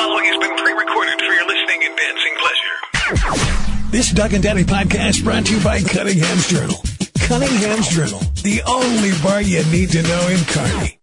following has been pre-recorded for your listening and dancing pleasure. This Doug and Daddy podcast brought to you by Cunningham's Journal. Cunningham's Journal, the only bar you need to know in Kearney.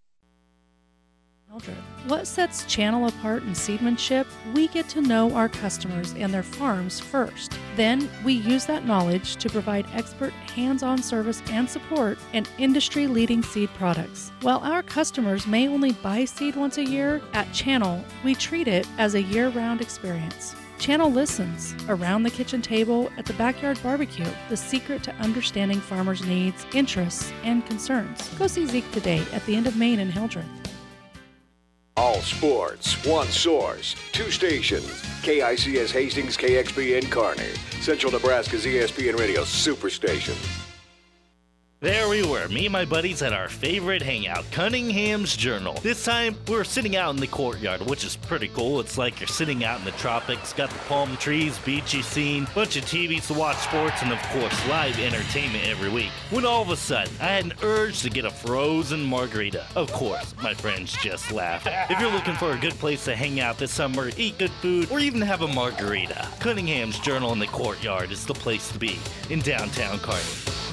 What sets Channel apart in seedmanship? We get to know our customers and their farms first. Then we use that knowledge to provide expert hands-on service and support and industry-leading seed products. While our customers may only buy seed once a year, at Channel, we treat it as a year-round experience. Channel listens around the kitchen table at the backyard barbecue, the secret to understanding farmers' needs, interests, and concerns. Go see Zeke today at the end of Main in Hildreth. All sports, one source, two stations. KICS Hastings, KXPN Kearney. Central Nebraska's ESPN Radio Superstation. There we were, me and my buddies at our favorite hangout, Cunningham's Journal. This time, we're sitting out in the courtyard, which is pretty cool. It's like you're sitting out in the tropics, got the palm trees, beachy scene, bunch of TVs to watch sports, and of course, live entertainment every week. When all of a sudden, I had an urge to get a frozen margarita. Of course, my friends just laughed. If you're looking for a good place to hang out this summer, eat good food, or even have a margarita, Cunningham's Journal in the courtyard is the place to be in downtown Kearney.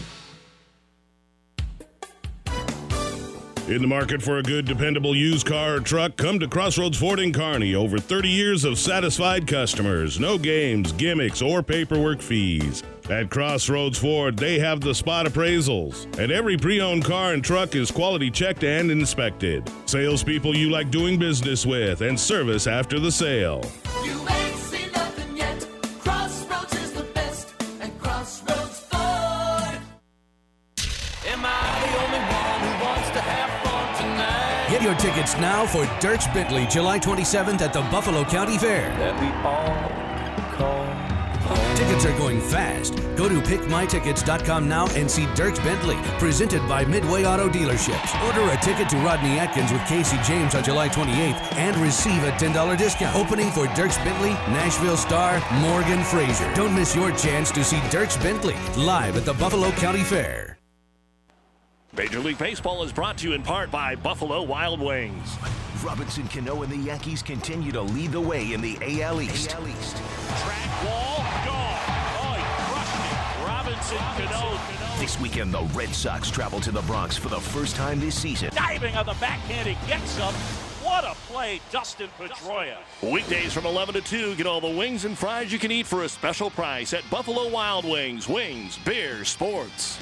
In the market for a good, dependable used car or truck, come to Crossroads Ford in Kearney. Over 30 years of satisfied customers. No games, gimmicks, or paperwork fees. At Crossroads Ford, they have the spot appraisals. And every pre-owned car and truck is quality checked and inspected. Salespeople you like doing business with, and service after the sale. You ain't seen nothing yet. Crossroads is the best, and Crossroads Ford. Am I the only one who wants to have fun tonight? Get your tickets now for Dierks Bentley, July 27th at the Buffalo County Fair. That we all call home. Tickets are going fast. Go to pickmytickets.com now and see Dierks Bentley, presented by Midway Auto Dealerships. Order a ticket to Rodney Atkins with Casey James on July 28th and receive a $10 discount. Opening for Dierks Bentley, Nashville star Morgan Fraser. Don't miss your chance to see Dierks Bentley live at the Buffalo County Fair. Major League Baseball is brought to you in part by Buffalo Wild Wings. Robinson Cano and the Yankees continue to lead the way in the AL East. Track wall, gone. Oh, he crushed it. Robinson Cano. This weekend, the Red Sox travel to the Bronx for the first time this season. Diving on the backhand, he gets up. What a play, Dustin Pedroia. Weekdays from 11 to 2, get all the wings and fries you can eat for a special price at Buffalo Wild Wings. Wings, beer, sports.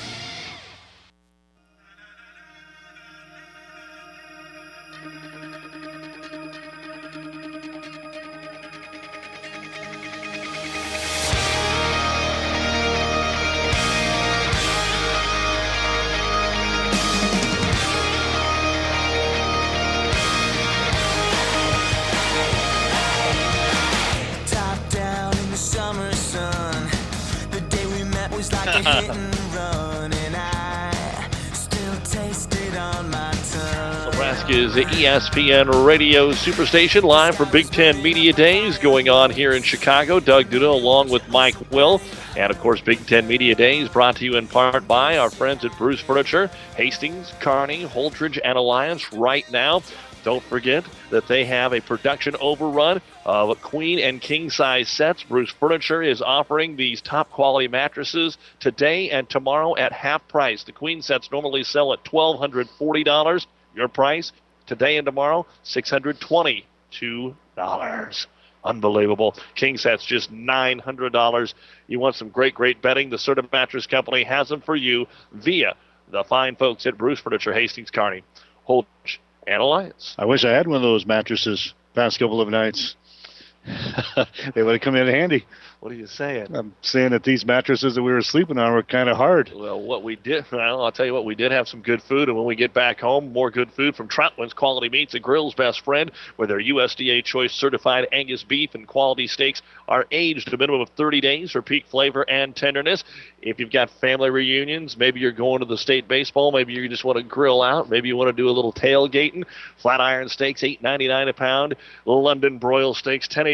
Hit and run, and I still taste it on my tongue. Nebraska's ESPN Radio Superstation, live for Big Ten Media Days going on here in Chicago. Doug Duda along with Mike Will. And, of course, Big Ten Media Days brought to you in part by our friends at Bruce Furniture, Hastings, Kearney, Holdridge, and Alliance right now. Don't forget that they have a production overrun of queen and king size sets. Bruce Furniture is offering these top quality mattresses today and tomorrow at half price. The queen sets normally sell at $1,240. Your price today and tomorrow, $622. Unbelievable. King sets just $900. You want some great bedding? The Serta Mattress Company has them for you via the fine folks at Bruce Furniture, Hastings, Kearney, Holdridge, and Alliance. I wish I had one of those mattresses past couple of nights. They would have come in handy. What are you saying? I'm saying that these mattresses that we were sleeping on were kind of hard. Well, I'll tell you what, we did have some good food, and when we get back home, more good food from Troutman's Quality Meats and Grill's best friend, where their USDA Choice certified Angus beef and quality steaks are aged a minimum of 30 days for peak flavor and tenderness. If you've got family reunions, maybe you're going to the state baseball, maybe you just want to grill out, maybe you want to do a little tailgating, flat iron steaks, $8.99 a pound, London broil steaks, $10.89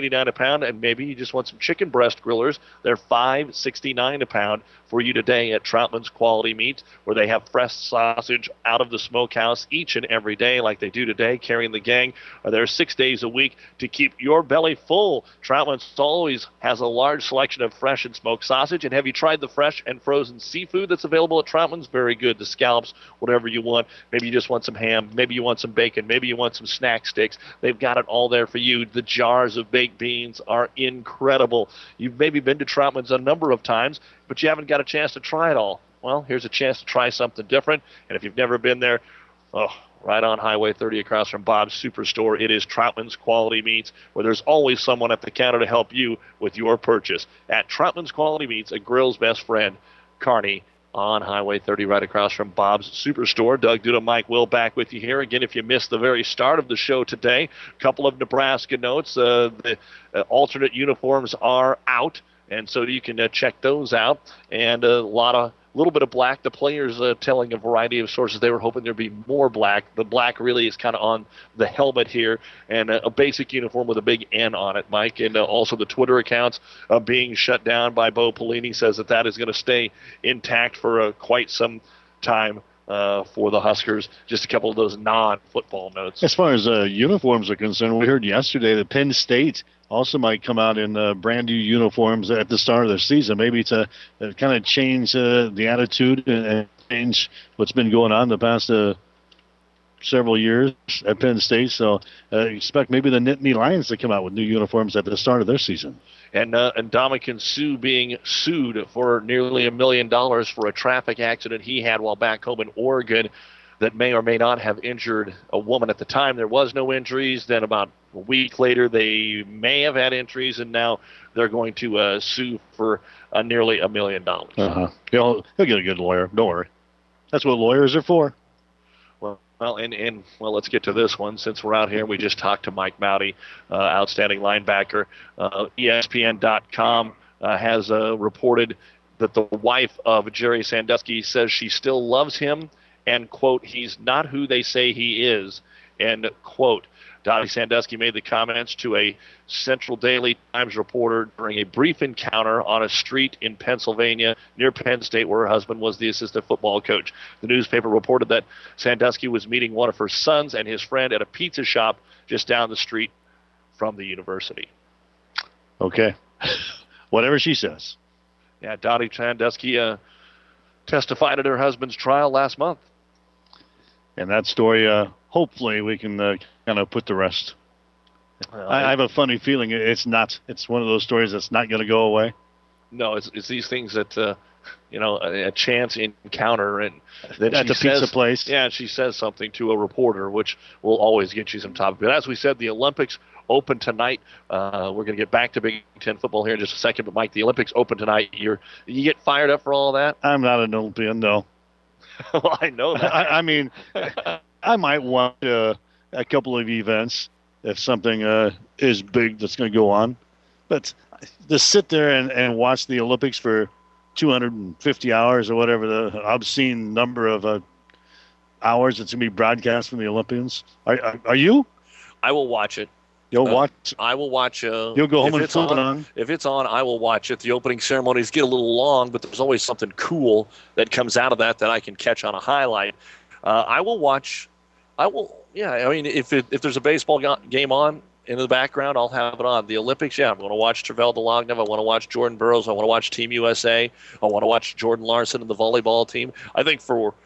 $7.89 a pound, and maybe you just want some chicken breast grillers. They're $5.69 a pound for you today at Troutman's Quality Meats, where they have fresh sausage out of the smokehouse each and every day like they do today. Carrie and the gang are there 6 days a week to keep your belly full. Troutman's always has a large selection of fresh and smoked sausage. And have you tried the fresh and frozen seafood that's available at Troutman's? Very good. The scallops, whatever you want. Maybe you just want some ham. Maybe you want some bacon. Maybe you want some snack sticks. They've got it all there for you. The jars of baked beans are incredible. You've maybe been to Troutman's a number of times, but you haven't got a chance to try it all. Well, here's a chance to try something different. And if you've never been there, right on Highway 30 across from Bob's Superstore, it is Troutman's Quality Meats, where there's always someone at the counter to help you with your purchase. At Troutman's Quality Meats, a grill's best friend, Kearney, on Highway 30 right across from Bob's Superstore. Doug Duda, Mike Will back with you here. Again, if you missed the very start of the show today, a couple of Nebraska notes. The alternate uniforms are out, and so you can check those out. And a little bit of black. The players telling a variety of sources they were hoping there'd be more black. The black really is kind of on the helmet here, and a basic uniform with a big N on it, Mike. And also the Twitter accounts being shut down by Bo Pelini says that is going to stay intact for quite some time for the Huskers. Just a couple of those non-football notes. As far as uniforms are concerned, we heard yesterday that Penn State also might come out in brand new uniforms at the start of their season. Maybe to kind of change the attitude and change what's been going on the past several years at Penn State. So expect maybe the Nittany Lions to come out with new uniforms at the start of their season. And Ndamukong Suh being sued for nearly $1 million for a traffic accident he had while back home in Oregon that may or may not have injured a woman. At the time, there was no injuries. Then about a week later, they may have had injuries, and now they're going to sue for nearly $1 million. He'll get a good lawyer. Don't worry. That's what lawyers are for. Well, let's get to this one. Since we're out here, we just talked to Mike Mowdy, outstanding linebacker. ESPN.com has reported that the wife of Jerry Sandusky says she still loves him, and, quote, he's not who they say he is, end quote. Dottie Sandusky made the comments to a Central Daily Times reporter during a brief encounter on a street in Pennsylvania near Penn State where her husband was the assistant football coach. The newspaper reported that Sandusky was meeting one of her sons and his friend at a pizza shop just down the street from the university. Okay. Whatever she says. Yeah, Dottie Sandusky testified at her husband's trial last month. And that story, hopefully we can kind of put to rest. I have a funny feeling it's not. It's one of those stories that's not going to go away. No, it's these things that, a chance encounter. And then at the pizza place. Yeah, she says something to a reporter, which will always get you some topic. But as we said, the Olympics open tonight. We're going to get back to Big Ten football here in just a second. But, Mike, the Olympics open tonight. You get fired up for all that? I'm not an Olympian, no. Well, I know that. I mean, I might want a couple of events if something is big that's going to go on. But to sit there and watch the Olympics for 250 hours or whatever the obscene number of hours that's going to be broadcast from the Olympians. Are you? I will watch it. You'll watch? I will watch. You'll go home and flip it on? If it's on, I will watch it. The opening ceremonies get a little long, but there's always something cool that comes out of that I can catch on a highlight. I will watch. Yeah, I mean, if there's a baseball game on in the background, I'll have it on. The Olympics, yeah, I'm going to watch Tervel Delagnov. I want to watch Jordan Burroughs. I want to watch Team USA. I want to watch Jordan Larson and the volleyball team. I think for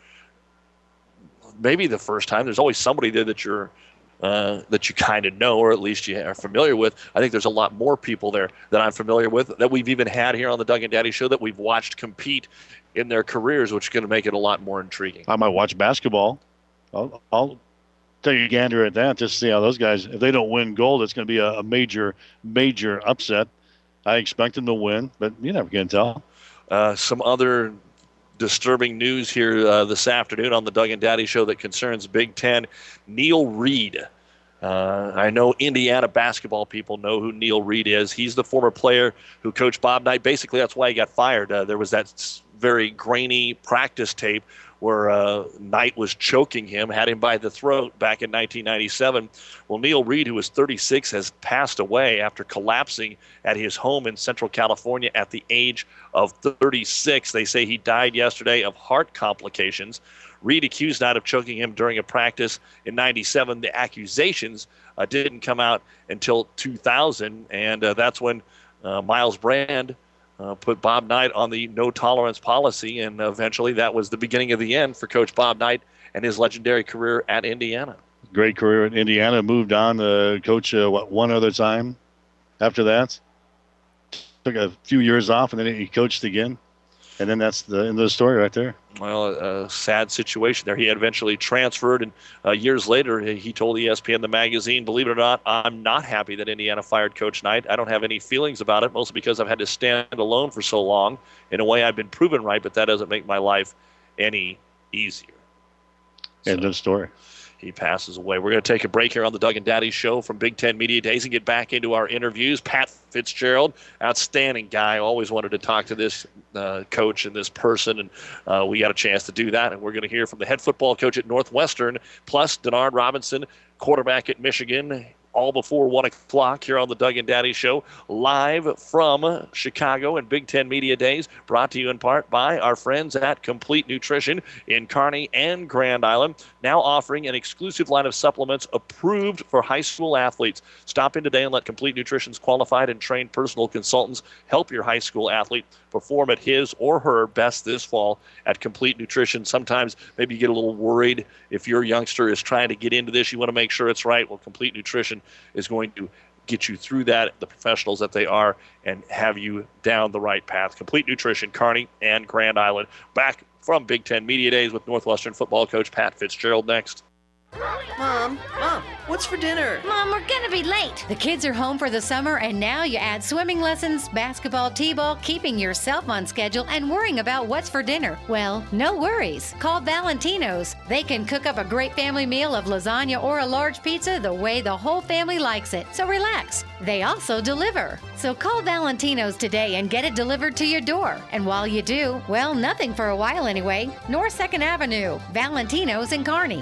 maybe the first time, there's always somebody there that you kind of know, or at least you are familiar with. I think there's a lot more people there that I'm familiar with, that we've even had here on the Doug and Daddy Show, that we've watched compete in their careers, which is going to make it a lot more intriguing. I might watch basketball. I'll take a gander at that just to see how those guys, if they don't win gold, it's going to be a major, major upset. I expect them to win, but you never can tell. Some other disturbing news here this afternoon on the Doug and Daddy Show that concerns Big Ten. Neil Reed. I know Indiana basketball people know who Neil Reed is. He's the former player who coached Bob Knight. Basically, that's why he got fired. There was that very grainy practice tape where Knight was choking him, had him by the throat back in 1997. Well, Neil Reed, who was 36, has passed away after collapsing at his home in Central California at the age of 36. They say he died yesterday of heart complications. Reed accused Knight of choking him during a practice in 97. The accusations didn't come out until 2000, and that's when Miles Brand put Bob Knight on the no-tolerance policy, and eventually that was the beginning of the end for Coach Bob Knight and his legendary career at Indiana. Great career at Indiana. Moved on to coach one other time after that. Took a few years off, and then he coached again. And then that's the end of the story right there. Well, a sad situation there. He had eventually transferred, and years later he told ESPN the magazine, believe it or not, I'm not happy that Indiana fired Coach Knight. I don't have any feelings about it, mostly because I've had to stand alone for so long. In a way, I've been proven right, but that doesn't make my life any easier. End of story. He passes away. We're going to take a break here on the Doug and Daddy Show from Big Ten Media Days and get back into our interviews. Pat Fitzgerald, outstanding guy. Always wanted to talk to this coach and this person, and we got a chance to do that. And we're going to hear from the head football coach at Northwestern, plus Denard Robinson, quarterback at Michigan, all before 1 o'clock here on the Doug and Daddy Show, live from Chicago and Big Ten Media Days, brought to you in part by our friends at Complete Nutrition in Kearney and Grand Island, now offering an exclusive line of supplements approved for high school athletes. Stop in today and let Complete Nutrition's qualified and trained personal consultants help your high school athlete perform at his or her best this fall at Complete Nutrition. Sometimes maybe you get a little worried if your youngster is trying to get into this. You want to make sure it's right. Well, Complete Nutrition is going to get you through that, the professionals that they are, and have you down the right path. Complete Nutrition, Kearney and Grand Island. Back from Big Ten Media Days with Northwestern football coach Pat Fitzgerald next. Mom, what's for dinner? Mom, we're gonna be late. The kids are home for the summer, and now you add swimming lessons, basketball, t-ball, keeping yourself on schedule, and worrying about what's for dinner. Well, no worries. Call Valentino's. They can cook up a great family meal of lasagna or a large pizza the way the whole family likes it. So relax. They also deliver. So call Valentino's today and get it delivered to your door. And while you do, well, nothing for a while anyway. North 2nd Avenue, Valentino's in Kearney.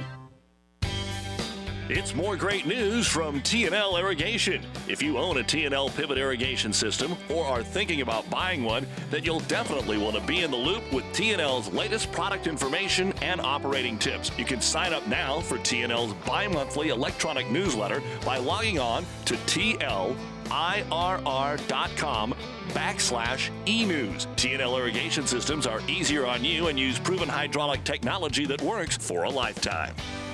It's more great news from T&L Irrigation. If you own a T&L pivot irrigation system or are thinking about buying one, then you'll definitely want to be in the loop with T&L's latest product information and operating tips. You can sign up now for T&L's bi-monthly electronic newsletter by logging on to TLIRR.com/enews. T&L irrigation systems are easier on you and use proven hydraulic technology that works for a lifetime.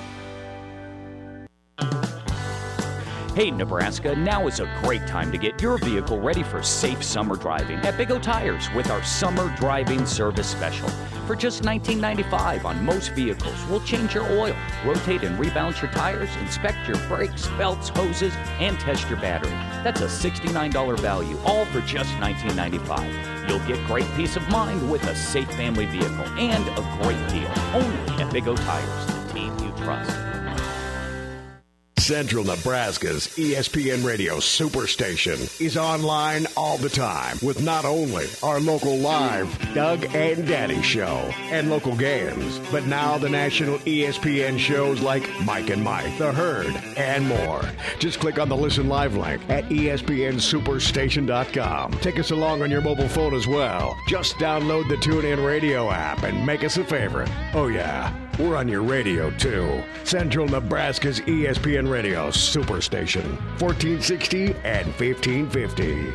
Hey Nebraska, now is a great time to get your vehicle ready for safe summer driving at Big O Tires with our summer driving service special. For just $19.95 on most vehicles, we'll change your oil, rotate and rebalance your tires, inspect your brakes, belts, hoses, and test your battery. That's a $69 value, all for just $19.95. You'll get great peace of mind with a safe family vehicle and a great deal only at Big O Tires, the team you trust. Central Nebraska's ESPN Radio Superstation is online all the time with not only our local live Doug and Daddy Show and local games, but now the national ESPN shows like Mike and Mike, The Herd, and more. Just click on the Listen Live link at ESPNSuperstation.com. Take us along on your mobile phone as well. Just download the TuneIn Radio app and make us a favorite. Oh yeah, we're on your radio too. Central Nebraska's ESPN Radio Superstation, 1460 and 1550.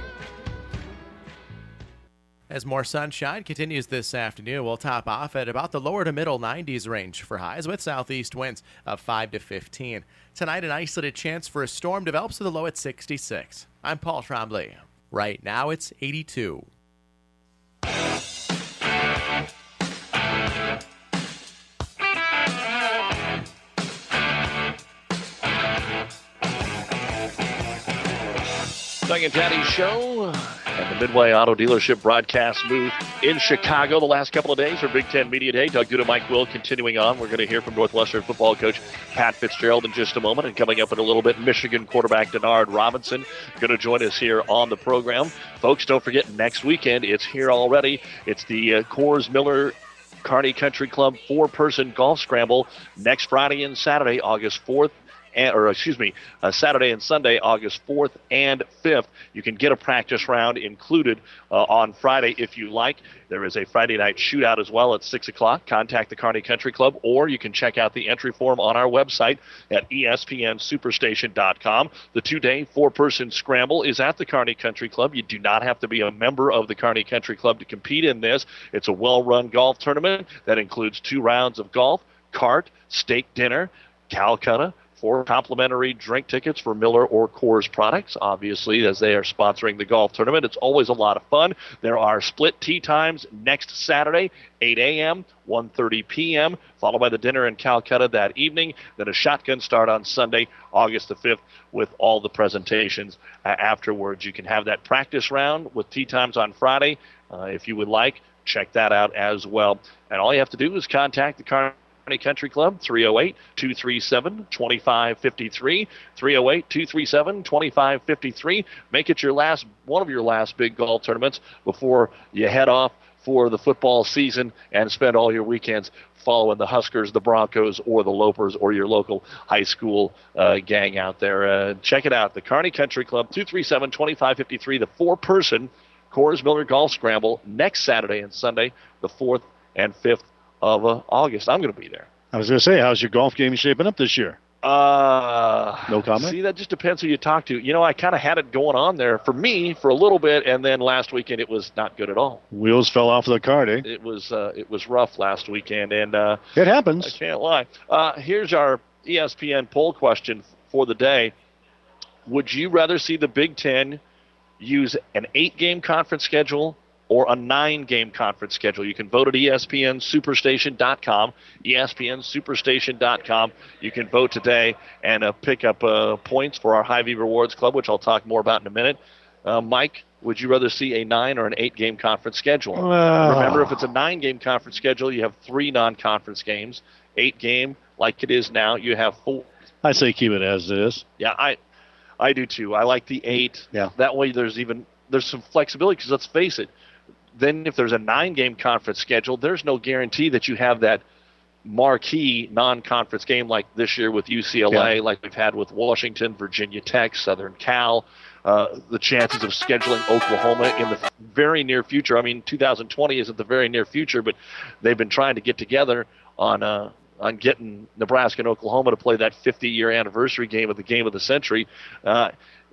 As more sunshine continues this afternoon, we'll top off at about the lower to middle 90s range for highs with southeast winds of 5 to 15. Tonight, an isolated chance for a storm develops with a low at 66. I'm Paul Trombley. Right now, it's 82. Doug and Daddy Show at the Midway Auto Dealership broadcast booth in Chicago the last couple of days for Big Ten Media Day. Doug Duda, Mike Will continuing on. We're going to hear from Northwestern football coach Pat Fitzgerald in just a moment. And coming up in a little bit, Michigan quarterback Denard Robinson going to join us here on the program. Folks, don't forget, next weekend, it's here already. It's the Coors Miller Kearney Country Club 4-person golf scramble next Friday and Saturday, August 4th. Saturday and Sunday, August 4th and 5th. You can get a practice round included on Friday if you like. There is a Friday night shootout as well at 6 o'clock. Contact the Kearney Country Club, or you can check out the entry form on our website at espnsuperstation.com. The 2-day 4-person scramble is at the Kearney Country Club. You do not have to be a member of the Kearney Country Club to compete in this. It's a well-run golf tournament that includes 2 rounds of golf, cart, steak dinner, Calcutta, 4 complimentary drink tickets for Miller or Coors products, obviously, as they are sponsoring the golf tournament. It's always a lot of fun. There are split tee times next Saturday, 8 a.m., 1:30 p.m., followed by the dinner in Calcutta that evening. Then a shotgun start on Sunday, August the 5th, with all the presentations afterwards. You can have that practice round with tee times on Friday if you would like. Check that out as well. And all you have to do is contact the Kearney Country Club, 308-237-2553, 308-237-2553. Make it one of your last big golf tournaments before you head off for the football season and spend all your weekends following the Huskers, the Broncos, or the Lopers, or your local high school gang out there. Check it out, the Kearney Country Club, 237-2553, the 4-person Coors Miller Golf Scramble next Saturday and Sunday, the 4th and 5th of August. I'm going to be there. I was going to say, how's your golf game shaping up this year? No comment? See, that just depends who you talk to. You know, I kind of had it going on there for me for a little bit, and then last weekend it was not good at all. Wheels fell off the cart, eh? It was rough last weekend, and it happens. I can't lie. Here's our ESPN poll question for the day. Would you rather see the Big Ten use an 8-game conference schedule or a 9-game conference schedule? You can vote at ESPNSuperstation.com, ESPNSuperstation.com. You can vote today and pick up points for our Hy-Vee Rewards Club, which I'll talk more about in a minute. Mike, would you rather see a 9 or an 8-game conference schedule? Remember, if it's a 9-game conference schedule, you have 3 non-conference games. 8-game, like it is now, you have 4. I say keep it as it is. Yeah, I do too. I like the 8. Yeah. That way there's some flexibility, because let's face it, then if there's a 9-game conference schedule, there's no guarantee that you have that marquee non-conference game like this year with UCLA, like we've had with Washington, Virginia Tech, Southern Cal, the chances of scheduling Oklahoma in the very near future. I mean, 2020 isn't the very near future, but they've been trying to get together on getting Nebraska and Oklahoma to play that 50-year anniversary game of the game of the century. The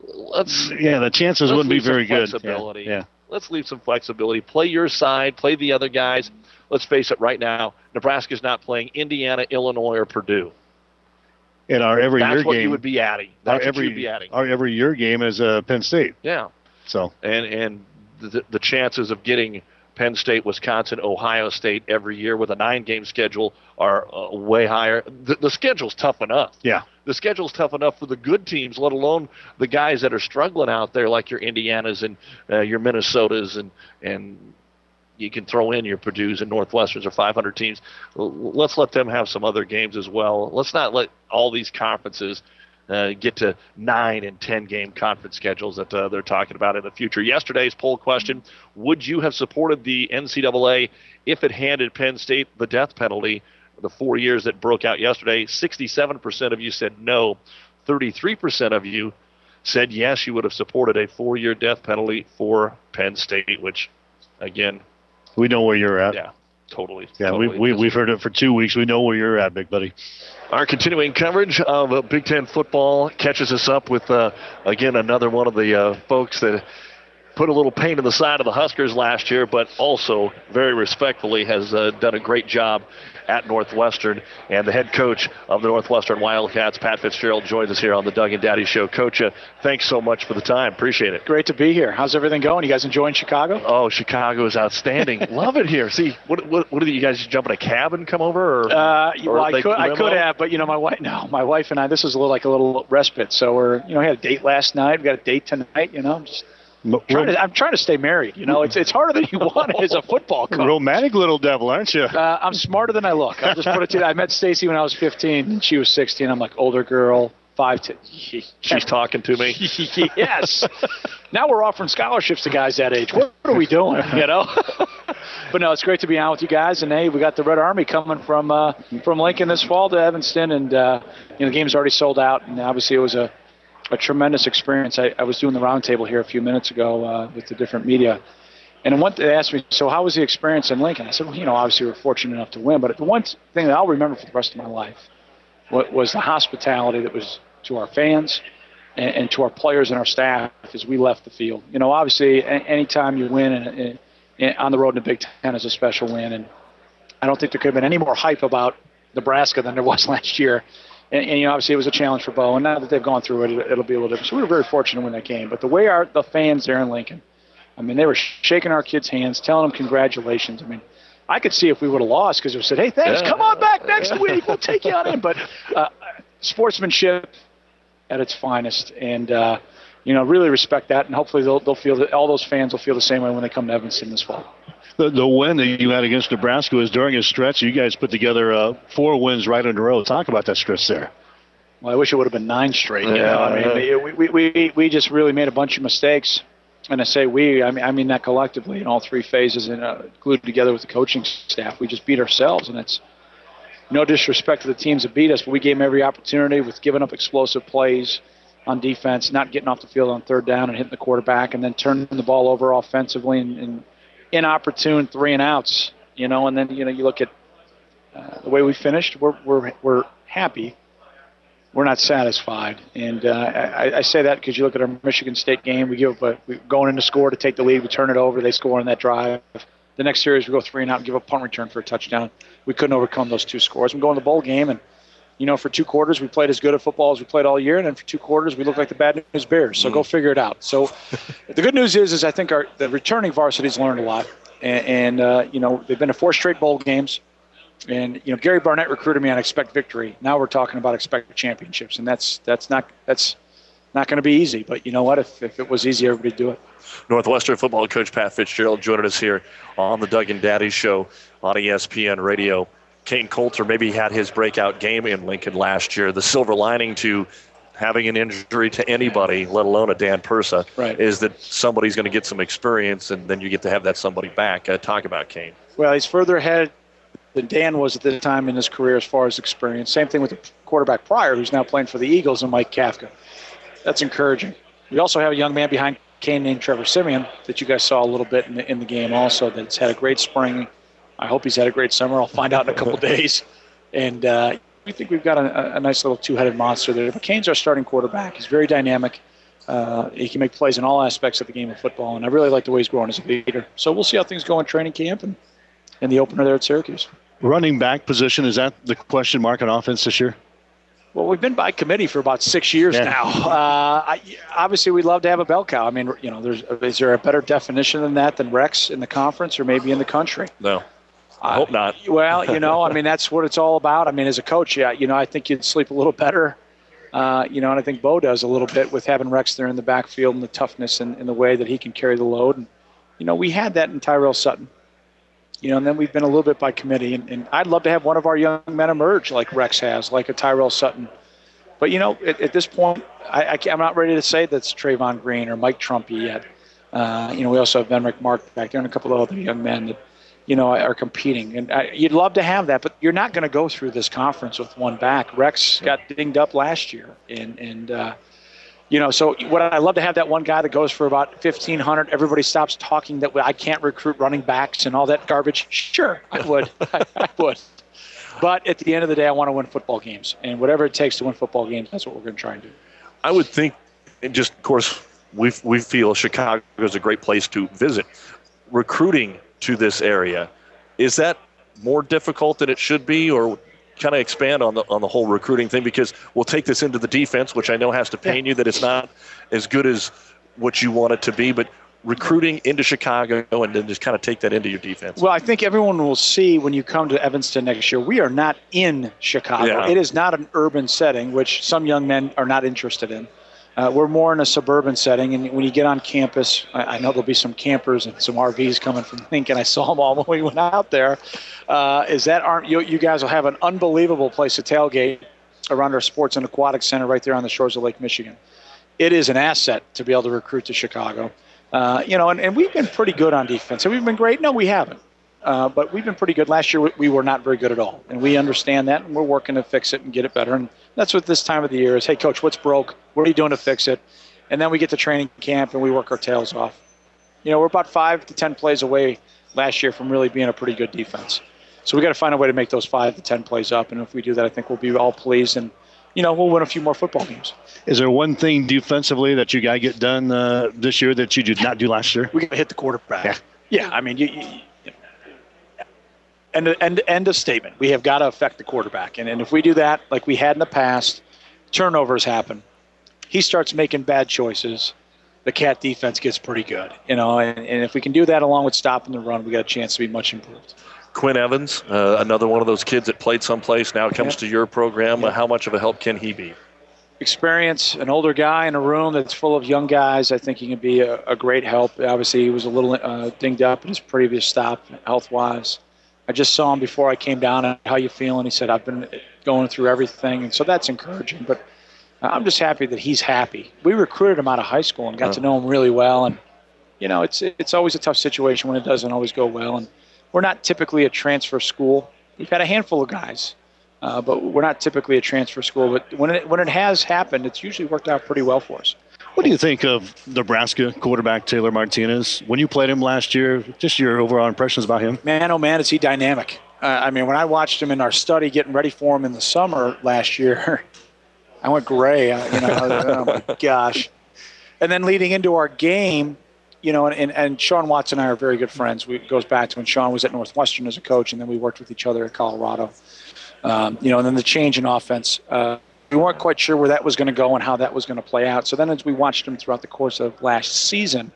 chances wouldn't be very good. Yeah. Let's leave some flexibility. Play your side. Play the other guys. Let's face it right now, Nebraska's not playing Indiana, Illinois, or Purdue. In our every year game. That's what you would be adding. That's what you'd be adding. Our every year game is Penn State. Yeah. So. And the chances of getting Penn State, Wisconsin, Ohio State every year with a 9-game schedule are way higher. The schedule's tough enough. Yeah. The schedule's tough enough for the good teams, let alone the guys that are struggling out there, like your Indianas and your Minnesotas, and you can throw in your Purdue's and Northwesterns or 500 teams. Let's let them have some other games as well. Let's not let all these conferences get to 9 and 10-game conference schedules that they're talking about in the future. Yesterday's poll question, would you have supported the NCAA if it handed Penn State the death penalty the 4 years that broke out yesterday? 67% of you said no. 33% of you said yes, you would have supported a 4-year death penalty for Penn State, which, again, we know where you're at. Yeah, totally. Yeah, totally. We've heard it for 2 weeks. We know where you're at, big buddy. Our continuing coverage of Big Ten football catches us up with, again, another one of the folks that put a little pain in the side of the Huskers last year, but also very respectfully has done a great job at Northwestern. And the head coach of the Northwestern Wildcats, Pat Fitzgerald, joins us here on the Doug and Daddy Show. Coach, thanks so much for the time. Appreciate it. Great to be here. How's everything going? You guys enjoying Chicago? Oh, Chicago is outstanding. Love it here. See, what did you guys jump in a cab and come over? Or, well, I could have, but my wife and I, this is like a little respite. So we had a date last night. We got a date tonight. I'm trying to stay married. It's harder than you want as a football coach. Romantic little devil, aren't you? I'm smarter than I look. I'll just put it to you. I met Stacy when I was 15, and she was 16. I'm like, older girl, 5'10". She's talking to me. Yes. Now we're offering scholarships to guys that age. What are we doing? But no, it's great to be on with you guys. And hey, we got the Red Army coming from Lincoln this fall to Evanston, and the game's already sold out. And obviously, it was a tremendous experience. I was doing the roundtable here a few minutes ago with the different media, and they asked me, so how was the experience in Lincoln? I said, well, obviously we were fortunate enough to win, but the one thing that I'll remember for the rest of my life was the hospitality that was to our fans and to our players and our staff as we left the field. Obviously, anytime you win on the road in the Big Ten is a special win, and I don't think there could have been any more hype about Nebraska than there was last year. And obviously it was a challenge for Bo, and now that they've gone through it, it'll be a little different. So we were very fortunate to win that game. But the way the fans there in Lincoln, I mean, they were shaking our kids' hands, telling them congratulations. I mean, I could see if we would have lost because they said, hey, thanks, come on back next week, we'll take you on in. But sportsmanship at its finest, and really respect that, and hopefully they'll feel that all those fans will feel the same way when they come to Evanston this fall. The win that you had against Nebraska was during a stretch. You guys put together 4 wins right in a row. Talk about that stretch there. Well, I wish it would have been 9 straight. We just really made a bunch of mistakes. And I say we, I mean that collectively in all 3 phases, and glued together with the coaching staff. We just beat ourselves, and it's no disrespect to the teams that beat us, but we gave them every opportunity with giving up explosive plays on defense, not getting off the field on 3rd down and hitting the quarterback, and then turning the ball over offensively and inopportune 3-and-outs. And then you look at the way we finished. We're happy. We're not satisfied, and I say that because you look at our Michigan State game. We going in to score to take the lead. We turn it over. They score on that drive. The next series we go 3-and-out and give a punt return for a touchdown. We couldn't overcome those 2 scores. We go in the bowl game, and for 2 quarters we played as good at football as we played all year, and then for 2 quarters we looked like the bad news Bears. So go figure it out. So the good news is I think the returning varsities learned a lot, and they've been to 4 straight bowl games. And Gary Barnett recruited me on expect victory. Now we're talking about expect championships, and that's not going to be easy. But you know what? If it was easy, everybody'd do it. Northwestern football coach Pat Fitzgerald joining us here on the Doug and Daddy Show on ESPN Radio. Kane Coulter maybe had his breakout game in Lincoln last year. The silver lining to having an injury to anybody, let alone a Dan Persa, is that somebody's going to get some experience, and then you get to have that somebody back. Talk about Kane. Well, he's further ahead than Dan was at the time in his career as far as experience. Same thing with the quarterback prior, who's now playing for the Eagles, and Mike Kafka. That's encouraging. We also have a young man behind Kane named Trevor Simeon that you guys saw a little bit in the game also, that's had a great spring. I hope he's had a great summer. I'll find out in a couple days. And we think we've got a nice little 2-headed monster there. But Kane's our starting quarterback. He's very dynamic. He can make plays in all aspects of the game of football, and I really like the way he's growing as a leader. So we'll see how things go in training camp and in the opener there at Syracuse. Running back position, is that the question mark on offense this year? Well, we've been by committee for about 6 years now. Obviously, we'd love to have a bell cow. I mean, is there a better definition than that than Rex in the conference or maybe in the country? No. I hope not. Well, I mean, that's what it's all about. I mean, as a coach, I think you'd sleep a little better. And I think Bo does a little bit with having Rex there in the backfield and the toughness and the way that he can carry the load. And, we had that in Tyrell Sutton. And then we've been a little bit by committee. And I'd love to have one of our young men emerge like Rex has, like a Tyrell Sutton. But, at this point, I'm not ready to say that's Trayvon Green or Mike Trumpy yet. We also have Benrick Mark back there and a couple of other young men that, are competing. And you'd love to have that, but you're not going to go through this conference with one back. Rex got dinged up last year. So what I'd love to have that one guy that goes for about 1,500. Everybody stops talking that I can't recruit running backs and all that garbage. Sure, I would. I would. But at the end of the day, I want to win football games. And whatever it takes to win football games, that's what we're going to try and do. I would think, and just, of course, we feel Chicago is a great place to visit. Recruiting to this area, is that more difficult than it should be, or kind of expand on the whole recruiting thing? Because we'll take this into the defense, which I know has to pain you that it's not as good as what you want it to be, but recruiting into Chicago and then just kind of take that into your defense. Well, I think everyone will see when you come to Evanston next year, we are not in Chicago. Yeah. It is not an urban setting, which some young men are not interested in. We're more in a suburban setting, and when you get on campus, I know there'll be some campers and some RVs coming from Lincoln. I saw them all when we went out there. You guys will have an unbelievable place to tailgate around our sports and aquatic center right there on the shores of Lake Michigan. It is an asset to be able to recruit to Chicago. And we've been pretty good on defense. Have we been great? No, we haven't. but we've been pretty good. Last year we were not very good at all, and we understand that, and we're working to fix it and get it better. And that's what this time of the year is. Hey, Coach, what's broke? What are you doing to fix it? And then we get to training camp and we work our tails off. We're about 5 to 10 plays away last year from really being a pretty good defense. So we got to find a way to make those 5 to 10 plays up, and if we do that, I think we'll be all pleased, and we'll win a few more football games. Is there one thing defensively that you got to get done this year that you did not do last year? We got to hit the quarterback. Yeah. I mean, end of statement. We have got to affect the quarterback, and if we do that, like we had in the past, turnovers happen. He starts making bad choices. The Cat defense gets pretty good, and if we can do that along with stopping the run, we got a chance to be much improved. Quinn Evans, another one of those kids that played someplace, now comes to your program. How much of a help can he be? Experience, an older guy in a room that's full of young guys. I think he can be a great help. Obviously, he was a little dinged up in his previous stop health-wise. I just saw him before I came down. How you feeling? He said, I've been going through everything, and so that's encouraging. But I'm just happy that he's happy. We recruited him out of high school and got to know him really well, and it's always a tough situation when it doesn't always go well. And we're not typically a transfer school. We've had a handful of guys, but we're not typically a transfer school. But when it has happened, it's usually worked out pretty well for us. What do you think of Nebraska quarterback Taylor Martinez? When you played him last year, just your overall impressions about him? Man, oh man, is he dynamic. I mean, when I watched him in our study getting ready for him in the summer last year, I went gray. Oh my gosh. And then leading into our game, and Sean Watson and I are very good friends. It goes back to when Sean was at Northwestern as a coach, and then we worked with each other at Colorado. And then the change in offense. We weren't quite sure where that was going to go and how that was going to play out. So then as we watched him throughout the course of last season,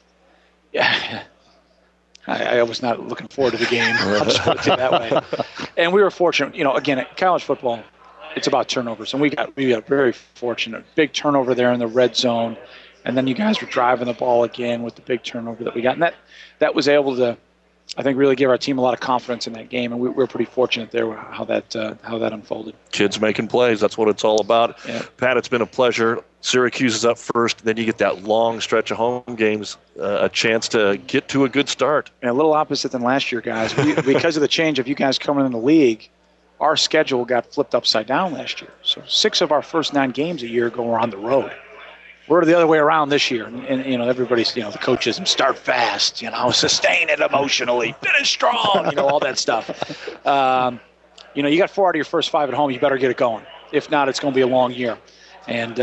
I was not looking forward to the game. I'll just put it that way. And we were fortunate. Again, at college football, it's about turnovers. And we got very fortunate. Big turnover there in the red zone. And then you guys were driving the ball again with the big turnover that we got. And that was able to, I think, really give our team a lot of confidence in that game. And we were pretty fortunate there how that unfolded. Kids making plays. That's what it's all about. Yeah. Pat, it's been a pleasure. Syracuse is up first. Then you get that long stretch of home games, a chance to get to a good start. And a little opposite than last year, guys. Because of the change of you guys coming in the league, our schedule got flipped upside down last year. So 6 of our first 9 games a year ago were on the road. We're the other way around this year. And everybody's, the coaches start fast, sustain it emotionally, finish strong, all that stuff. You got 4 out of your first 5 at home. You better get it going. If not, it's going to be a long year. And,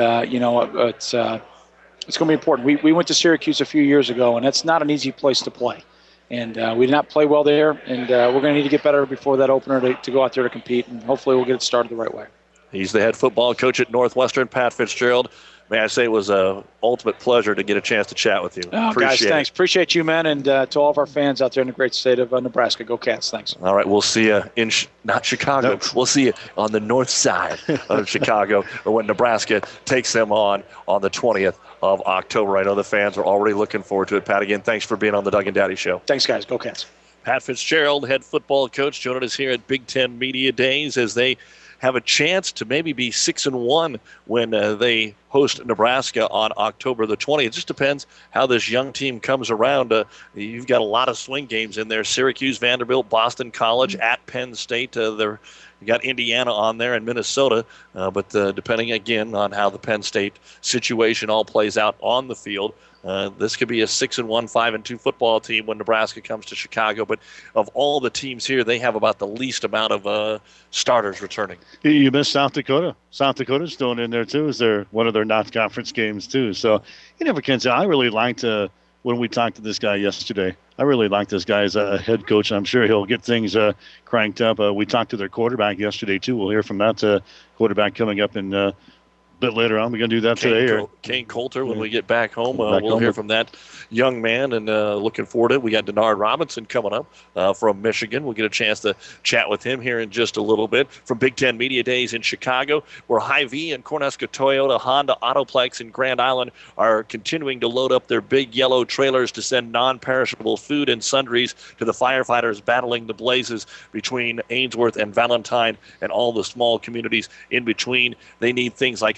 it's going to be important. We went to Syracuse a few years ago, and that's not an easy place to play. And we did not play well there, and we're going to need to get better before that opener to go out there to compete, and hopefully we'll get it started the right way. He's the head football coach at Northwestern, Pat Fitzgerald. May I say it was an ultimate pleasure to get a chance to chat with you. Oh, guys, thanks. Appreciate you, man, and to all of our fans out there in the great state of Nebraska. Go Cats. Thanks. All right, we'll see you in not Chicago. No. We'll see you on the north side of Chicago when Nebraska takes them on the 20th of October. I know the fans are already looking forward to it. Pat, again, thanks for being on the Doug and Daddy Show. Thanks, guys. Go Cats. Pat Fitzgerald, head football coach, joining us here at Big Ten Media Days as they have a chance to maybe be 6-1 when they host Nebraska on October the 20th. It just depends how this young team comes around. You've got a lot of swing games in there. Syracuse, Vanderbilt, Boston College, at Penn State. You got Indiana on there and Minnesota. But depending, again, on how the Penn State situation all plays out on the field, this could be a 6-1, 5-2 football team when Nebraska comes to Chicago. But of all the teams here, they have about the least amount of starters returning. You missed South Dakota. South Dakota's still in there, too, as one of their non-conference games, too. So you never can say. I really liked when we talked to this guy yesterday. I really like this guy as a head coach. I'm sure he'll get things cranked up. We talked to their quarterback yesterday, too. We'll hear from that quarterback coming up in a bit later on. We're going to do that today. Kane Coulter, when we get back home, we'll hear from that young man, and looking forward to it. We got Denard Robinson coming up from Michigan. We'll get a chance to chat with him here in just a little bit. From Big Ten Media Days in Chicago, where Hy-Vee and Cornhusker Toyota, Honda, Autoplex, and Grand Island are continuing to load up their big yellow trailers to send non-perishable food and sundries to the firefighters battling the blazes between Ainsworth and Valentine and all the small communities in between. They need things like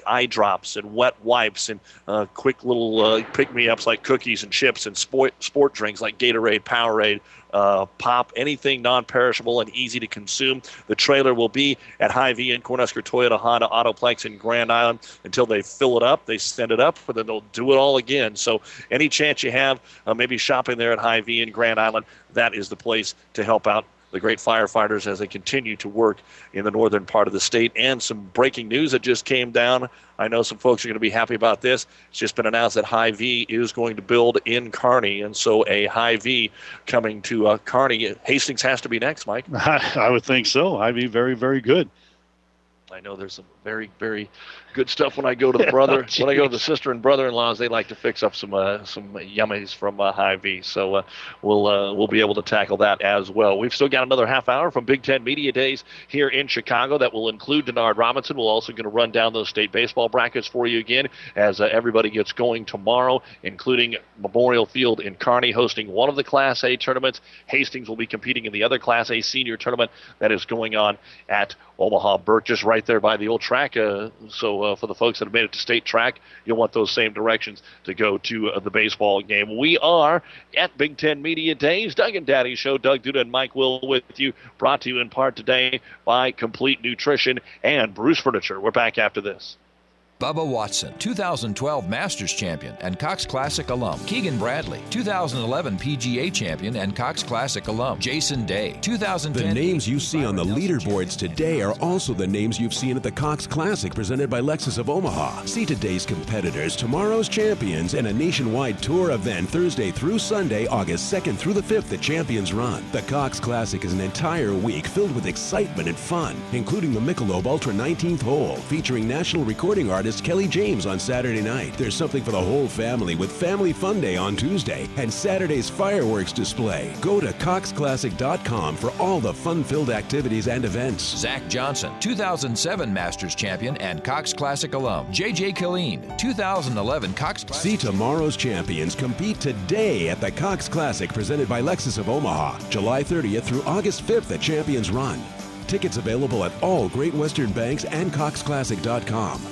eye drops and wet wipes and quick little pick-me-ups like cookies and chips and sport drinks like Gatorade, Powerade, pop, anything non-perishable and easy to consume. The trailer will be at Hy-Vee and Cornhusker Toyota Honda Autoplex in Grand Island until they fill it up. They send it up, but then they'll do it all again. So any chance you have, maybe shopping there at Hy-Vee in Grand Island, that is the place to help out the great firefighters as they continue to work in the northern part of the state. And some breaking news that just came down. I know some folks are going to be happy about this. It's just been announced that Hy-Vee is going to build in Kearney, and so a Hy-Vee coming to Kearney. Hastings has to be next, Mike. I would think so. Hy-Vee, very, very good. I know there's some very, very good stuff when I go to the brother, when I go to the sister and brother-in-laws. They like to fix up some yummies from Hy-Vee. So we'll be able to tackle that as well. We've still got another half hour from Big Ten Media Days here in Chicago that will include Denard Robinson. We're also going to run down those state baseball brackets for you again as everybody gets going tomorrow, including Memorial Field in Kearney hosting one of the Class A tournaments. Hastings will be competing in the other Class A senior tournament that is going on at Omaha Burgess, right there by the old track. So for the folks that have made it to state track, you'll want those same directions to go to the baseball game. We are at Big Ten Media Days. Doug and Daddy Show. Doug Duda and Mike Will with you. Brought to you in part today by Complete Nutrition and Bruce Furniture. We're back after this. Bubba Watson, 2012 Masters champion and Cox Classic alum. Keegan Bradley, 2011 PGA champion and Cox Classic alum. Jason Day, 2010. The names you see on the leaderboards today are also the names you've seen at the Cox Classic presented by Lexus of Omaha. See today's competitors, tomorrow's champions, and a nationwide tour event Thursday through Sunday, August 2nd through the 5th at Champions Run. The Cox Classic is an entire week filled with excitement and fun, including the Michelob Ultra 19th hole, featuring national recording artist Kelly James on Saturday night. There's something for the whole family with Family Fun Day on Tuesday and Saturday's fireworks display. Go to coxclassic.com for all the fun-filled activities and events. Zach Johnson, 2007 Masters champion and Cox Classic alum. JJ Killeen, 2011 Cox Classic. See tomorrow's champions compete today at the Cox Classic presented by Lexus of Omaha, July 30th through August 5th at Champions Run. Tickets available at all Great Western banks and coxclassic.com.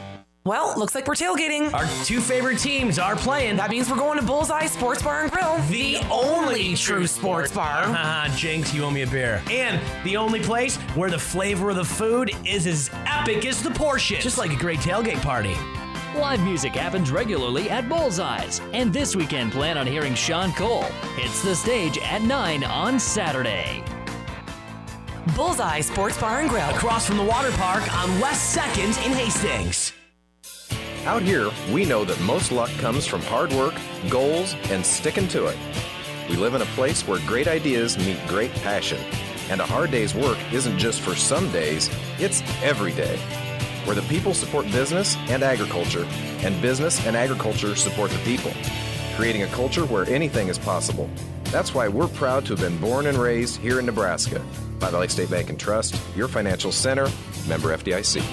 Well, looks like we're tailgating. Our two favorite teams are playing. That means we're going to Bullseye Sports Bar and Grill. The only true sports bar. Haha, Jinx, you owe me a beer. And the only place where the flavor of the food is as epic as the portions. Just like a great tailgate party. Live music happens regularly at Bullseyes. And this weekend, plan on hearing Sean Cole hits the stage at 9 on Saturday. Bullseye Sports Bar and Grill. Across from the water park on West 2nd in Hastings. Out here, we know that most luck comes from hard work, goals, and sticking to it. We live in a place where great ideas meet great passion. And a hard day's work isn't just for some days, it's every day. Where the people support business and agriculture, and business and agriculture support the people. Creating a culture where anything is possible. That's why we're proud to have been born and raised here in Nebraska. By Valley State Bank and Trust, your financial center, member FDIC.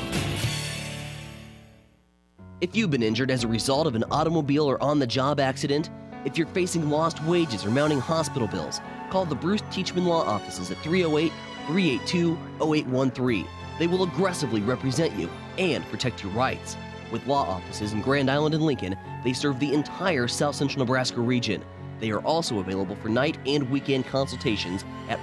If you've been injured as a result of an automobile or on-the-job accident, if you're facing lost wages or mounting hospital bills, call the Bruce Teachman Law Offices at 308-382-0813. They will aggressively represent you and protect your rights. With law offices in Grand Island and Lincoln, they serve the entire South Central Nebraska region. They are also available for night and weekend consultations at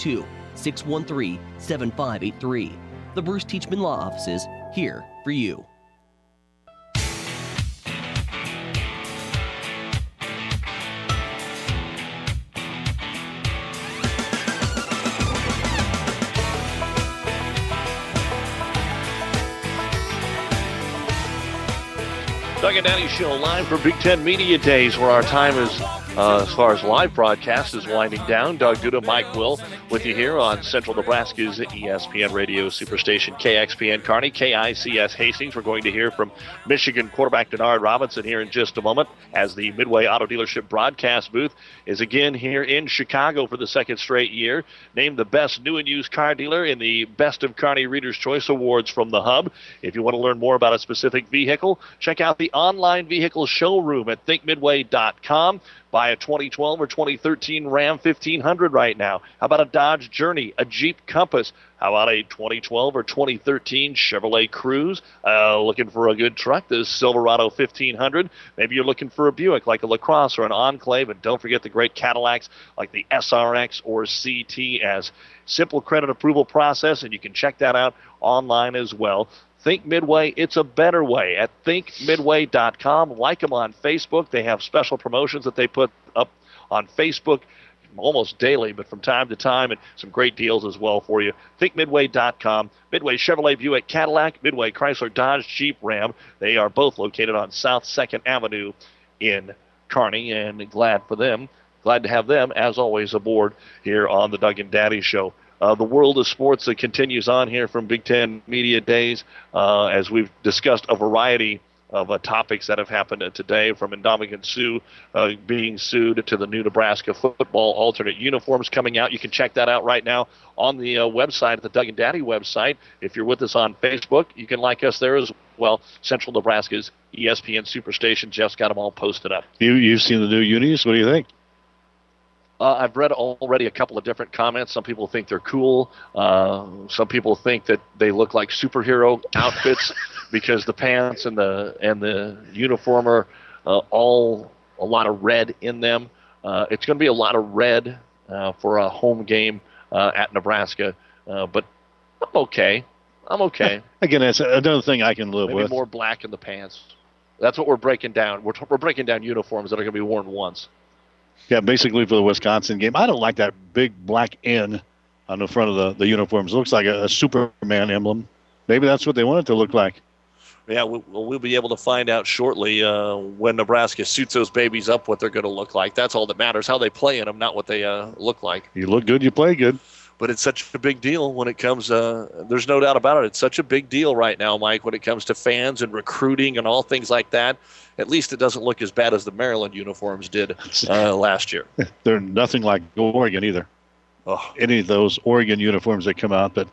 402-613-7583. The Bruce Teachman Law Offices, here for you. Doug and Daddy Show live for Big Ten Media Days, where our time is, as far as live broadcast, is winding down. Doug Duda, Mike Will with you here on Central Nebraska's ESPN Radio Superstation, KXPN Kearney, KICS Hastings. We're going to hear from Michigan quarterback Denard Robinson here in just a moment, as the Midway Auto Dealership broadcast booth is again here in Chicago for the second straight year. Named the best new and used car dealer in the Best of Kearney Reader's Choice Awards from the Hub. If you want to learn more about a specific vehicle, check out the online vehicle showroom at thinkmidway.com. Buy a 2012 or 2013 Ram 1500 right now. How about a Dodge Journey, a Jeep Compass? How about a 2012 or 2013 Chevrolet Cruze? Looking for a good truck, this Silverado 1500. Maybe you're looking for a Buick like a LaCrosse or an Enclave. And don't forget the great Cadillacs like the SRX or CTS. Simple credit approval process, and you can check that out online as well. Think Midway, it's a better way at thinkmidway.com. Like them on Facebook. They have special promotions that they put up on Facebook almost daily, but from time to time, and some great deals as well for you. thinkmidway.com. Midway Chevrolet, Buick, Cadillac, Midway Chrysler, Dodge, Jeep, Ram. They are both located on South 2nd Avenue in Kearney, and glad to have them, as always, aboard here on the Doug and Daddy Show. The world of sports that continues on here from Big Ten Media Days, as we've discussed a variety of topics that have happened today, from Ndamukong Suh being sued to the new Nebraska football alternate uniforms coming out. You can check that out right now on the website, at the Doug and Daddy website. If you're with us on Facebook, you can like us there as well. Central Nebraska's ESPN Superstation. Jeff's got them all posted up. You've seen the new unis. What do you think? I've read already a couple of different comments. Some people think they're cool. Some people think that they look like superhero outfits because the pants and the uniform are all a lot of red in them. It's going to be a lot of red for a home game at Nebraska, but I'm okay. Again, that's another thing I can live Maybe with. More black in the pants. That's what we're breaking down. We're breaking down uniforms that are going to be worn once. Yeah, basically for the Wisconsin game. I don't like that big black N on the front of the uniforms. It looks like a Superman emblem. Maybe that's what they want it to look like. Yeah, we'll be able to find out shortly when Nebraska suits those babies up what they're going to look like. That's all that matters, how they play in them, not what they look like. You look good, you play good. But it's such a big deal when it comes, there's no doubt about it. It's such a big deal right now, Mike, when it comes to fans and recruiting and all things like that. At least it doesn't look as bad as the Maryland uniforms did last year. They're nothing like Oregon either. Oh. Any of those Oregon uniforms that come out. But,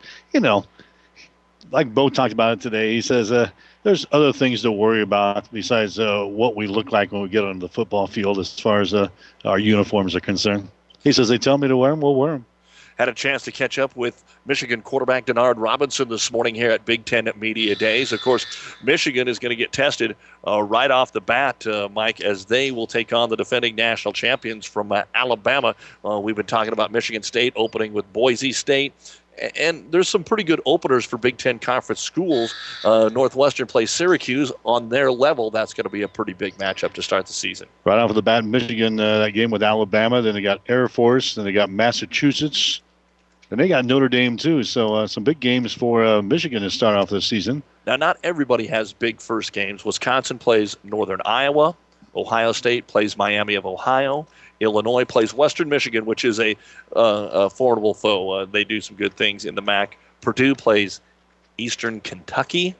like Bo talked about it today, he says there's other things to worry about besides what we look like when we get on the football field as far as our uniforms are concerned. He says they tell me to wear them, we'll wear them. Had a chance to catch up with Michigan quarterback Denard Robinson this morning here at Big Ten Media Days. Of course, Michigan is going to get tested right off the bat, Mike, as they will take on the defending national champions from Alabama. We've been talking about Michigan State opening with Boise State. And there's some pretty good openers for Big Ten Conference schools. Northwestern plays Syracuse on their level. That's going to be a pretty big matchup to start the season. Right off the bat, Michigan, that game with Alabama. Then they got Air Force. Then they got Massachusetts. And they got Notre Dame, too. So some big games for Michigan to start off this season. Now, not everybody has big first games. Wisconsin plays Northern Iowa. Ohio State plays Miami of Ohio. Illinois plays Western Michigan, which is a formidable foe. They do some good things in the MAC. Purdue plays Eastern Kentucky.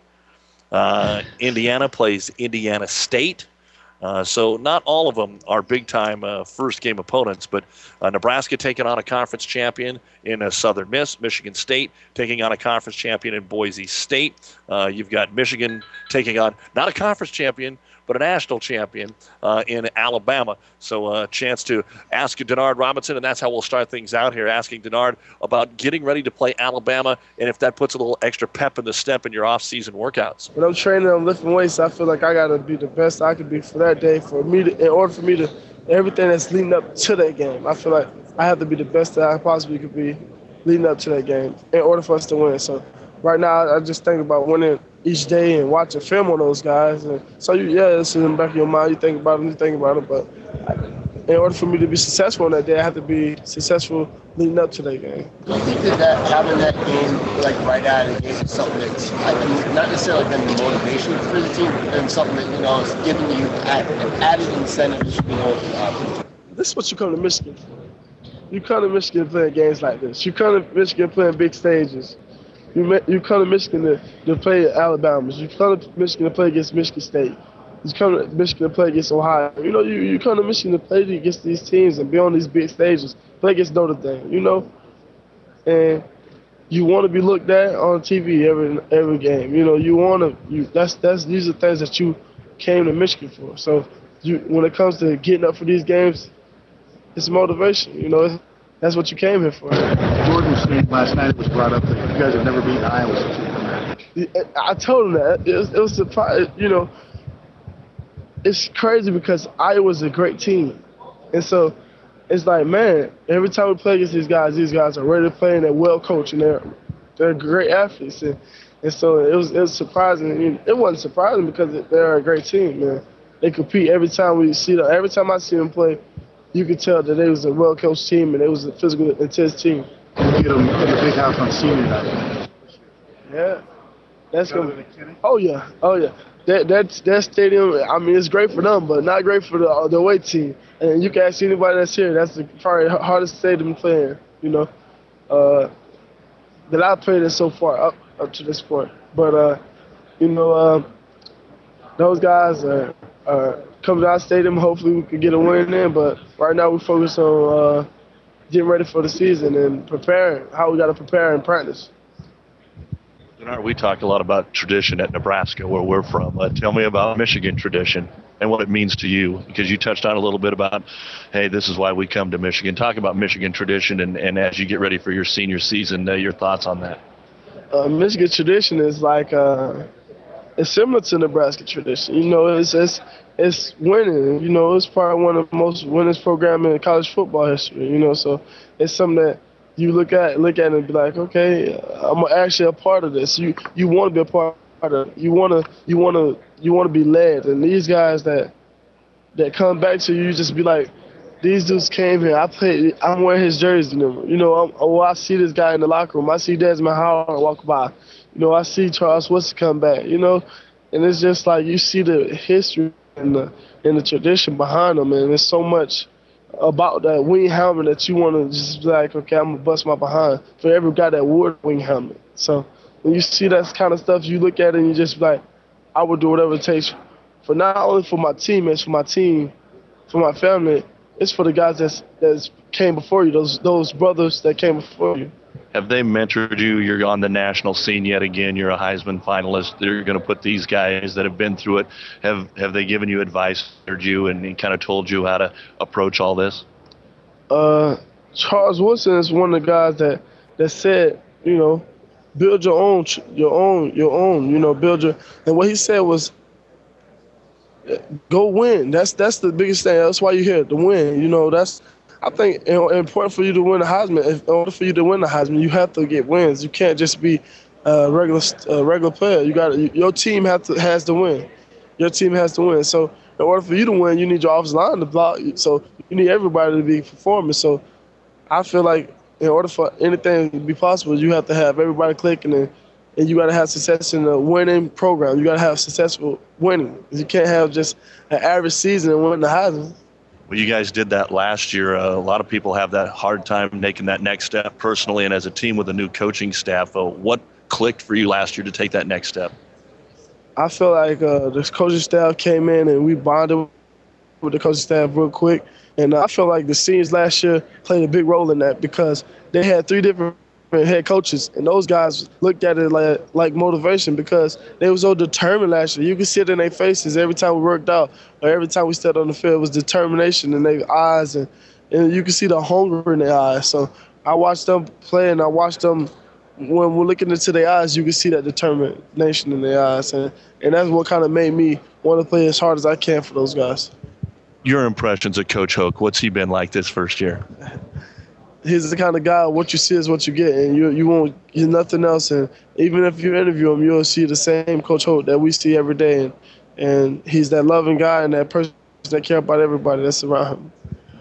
Indiana plays Indiana State. So not all of them are big-time first-game opponents, but Nebraska taking on a conference champion in Southern Miss, Michigan State taking on a conference champion in Boise State. You've got Michigan taking on not a conference champion, but a national champion in Alabama. So a chance to ask Denard Robinson, and that's how we'll start things out here, asking Denard about getting ready to play Alabama and if that puts a little extra pep in the step in your off-season workouts. When I'm training, I'm lifting weights, I feel like I got to be the best I could be for that day, in order for me to, everything that's leading up to that game. I feel like I have to be the best that I possibly could be leading up to that game in order for us to win. So right now, I just think about winning each day and watching film on those guys. And so, it's in the back of your mind. You think about it. But in order for me to be successful on that day, I have to be successful leading up to that game. Do you think that having that game, right out of the game is something that's not necessarily been the motivation for the team, but something that, is giving you an added incentive to be able This is what you come to Michigan for. You come to Michigan playing games like this. You come to Michigan playing big stages. You come to Michigan to play Alabama. You come to Michigan to play against Michigan State. You come to Michigan to play against Ohio. You come to Michigan to play against these teams and be on these big stages. Play against Notre Dame, And you want to be looked at on TV every game. You want to. These are things that you came to Michigan for. So when it comes to getting up for these games, it's motivation. You know, that's what you came here for. Jordan was saying last night, it was brought up that you guys have never beaten Iowa since you've come back. I told him that. It was surprising. You know, it's crazy because Iowa's a great team. And so it's like, man, every time we play against these guys are ready to play and they're well coached and they're great athletes. And so it was surprising. I mean, it wasn't surprising because they're a great team, man. They compete every time we see them. Every time I see them play, you can tell that they was a well-coached team and it was a physical, intense team. You get them in the big house on senior night. Yeah. That's gonna. Oh yeah. That stadium. I mean, it's great for them, but not great for the away team. And you can ask anybody that's here. That's probably the hardest stadium to play in. You know, that I played in so far up to this point. But you know, those guys are coming to our stadium. Hopefully, we can get a win in. But right now, we focus on getting ready for the season and preparing. How we got to prepare and practice. Denard, we talk a lot about tradition at Nebraska, where we're from. Tell me about Michigan tradition and what it means to you, because you touched on a little bit about, hey, this is why we come to Michigan. Talk about Michigan tradition and as you get ready for your senior season, your thoughts on that. Michigan tradition is like it's similar to Nebraska tradition. You know, it's winning. You know, it's probably one of the most winningest programs in college football history. You know, so it's something that you look at it and be like, okay, I'm actually a part of this. You want to be a part of it. You want to be led. And these guys that come back to you, just be like, these dudes came here. I'm wearing his jersey. You know, I see this guy in the locker room. I see Desmond Howard walk by. You know, I see Charles Woodson come back. You know, and it's just like you see the history and the tradition behind them, and there's so much about that wing helmet that you want to just be like, okay, I'm going to bust my behind for every guy that wore the wing helmet. So when you see that kind of stuff, you look at it and you just be like, I would do whatever it takes for not only for my teammates, for my team, for my family, it's for the guys that came before you, those brothers that came before you. Have they mentored you? You're on the national scene yet again. You're a Heisman finalist. They're going to put these guys that have been through it. Have they given you advice, mentored you, and kind of told you how to approach all this? Charles Woodson is one of the guys that said, you know, build your own, you know, build your. And what he said was, go win. That's the biggest thing. That's why you're here, to win. You know, I think it's important for you to win the Heisman. In order for you to win the Heisman, you have to get wins. You can't just be a regular player. Your team has to win. Your team has to win. So in order for you to win, you need your offensive line to block. So you need everybody to be performing. So I feel like in order for anything to be possible, you have to have everybody clicking, and you got to have success in the winning program. You got to have successful winning. You can't have just an average season and win the Heisman. Well, you guys did that last year. A lot of people have that hard time making that next step personally and as a team with a new coaching staff. What clicked for you last year to take that next step? I feel like this coaching staff came in and we bonded with the coaching staff real quick. And I feel like the seniors last year played a big role in that because they had 3 different head coaches, and those guys looked at it like motivation because they were so determined last year. You could see it in their faces every time we worked out or every time we stepped on the field. It was determination in their eyes, and you could see the hunger in their eyes. So I watched them play, and I watched them when we're looking into their eyes, you can see that determination in their eyes, and that's what kind of made me want to play as hard as I can for those guys. Your impressions of Coach Hoke, what's he been like this first year? He's the kind of guy, what you see is what you get, and you won't get nothing else. And even if you interview him, you'll see the same Coach Hoke that we see every day. And he's that loving guy and that person that cares about everybody that's around him.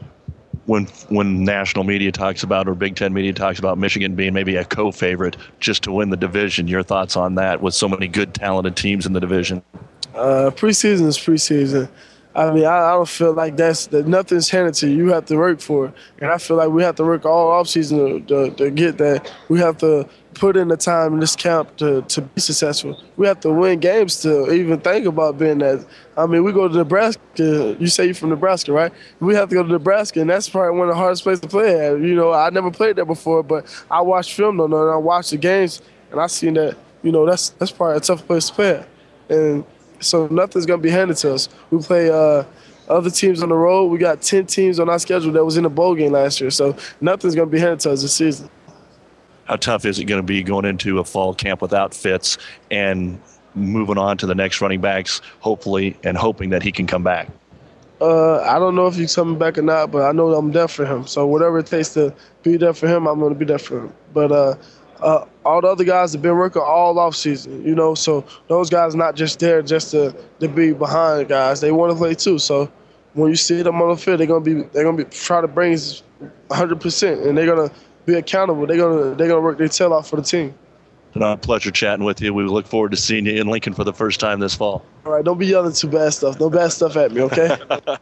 When national media talks about, or Big Ten media talks about Michigan being maybe a co-favorite just to win the division, your thoughts on that with so many good, talented teams in the division? Preseason is preseason. I mean, I don't feel like that nothing's handed to you. You have to work for it. And I feel like we have to work all offseason to get that. We have to put in the time in this camp to be successful. We have to win games to even think about being that. I mean, we go to Nebraska. You say you're from Nebraska, right? We have to go to Nebraska, and that's probably one of the hardest places to play at. You know, I never played there before, but I watched film on it, and I watched the games, and I seen that, you know, that's probably a tough place to play at. And so nothing's going to be handed to us. We play other teams on the road. We got 10 teams on our schedule that was in the bowl game last year. So nothing's going to be handed to us this season. How tough is it going to be going into a fall camp without Fitz and moving on to the next running backs, hopefully, and hoping that he can come back? I don't know if he's coming back or not, but I know I'm there for him. So whatever it takes to be there for him, I'm going to be there for him. But all the other guys have been working all off season, you know. So those guys not just there just to be behind the guys. They want to play too. So when you see them on the field, they're gonna be try to bring 100%, and they're gonna be accountable. They're gonna work their tail off for the team. Denard, pleasure chatting with you. We look forward to seeing you in Lincoln for the first time this fall. All right, don't be yelling too bad stuff. No bad stuff at me, okay?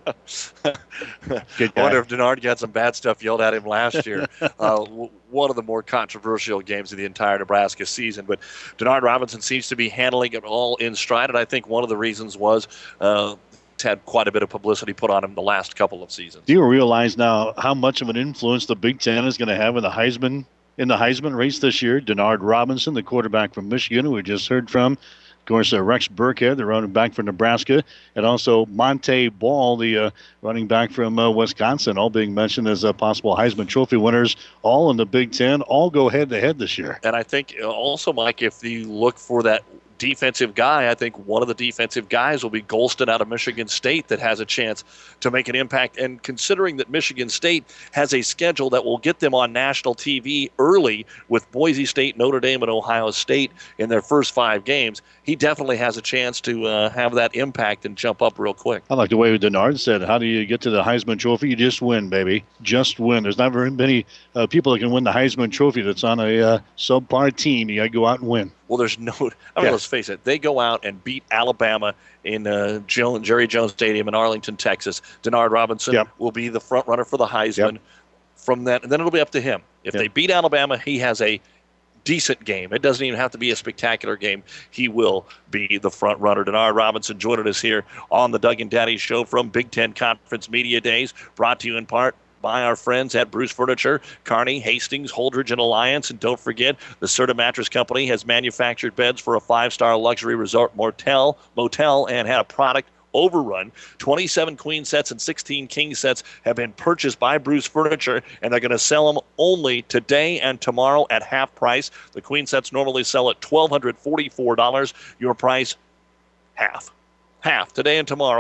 I wonder if Denard got some bad stuff yelled at him last year. One of the more controversial games of the entire Nebraska season. But Denard Robinson seems to be handling it all in stride, and I think one of the reasons was it's had quite a bit of publicity put on him the last couple of seasons. Do you realize now how much of an influence the Big Ten is going to have in the Heisman race this year? Denard Robinson, the quarterback from Michigan, who we just heard from. Of course, Rex Burkhead, the running back for Nebraska, and also Monte Ball, the running back from Wisconsin, all being mentioned as possible Heisman Trophy winners, all in the Big Ten, all go head-to-head this year. And I think also, Mike, if you look for that defensive guy, I think one of the defensive guys will be Golston out of Michigan State that has a chance to make an impact. And considering that Michigan State has a schedule that will get them on national TV early with Boise State, Notre Dame, and Ohio State in their first 5 games, he definitely has a chance to have that impact and jump up real quick. I like the way Denard said, how do you get to the Heisman Trophy? You just win, baby. Just win. There's not very many people that can win the Heisman Trophy that's on a subpar team. You got to go out and win. Well, there's no – let's face it. They go out and beat Alabama in Jerry Jones Stadium in Arlington, Texas. Denard Robinson will be the front runner for the Heisman from that. And then it'll be up to him. If they beat Alabama, he has a decent game. It doesn't even have to be a spectacular game. He will be the front runner. Denard Robinson joining us here on the Doug and Daddy Show from Big Ten Conference Media Days, brought to you in part by our friends at Bruce Furniture, Kearney, Hastings, Holdridge, and Alliance. And don't forget, the Serta Mattress Company has manufactured beds for a 5-star luxury resort motel and had a product overrun. 27 queen sets and 16 king sets have been purchased by Bruce Furniture, and they're going to sell them only today and tomorrow at half price. The queen sets normally sell at $1,244. Your price, half today and tomorrow,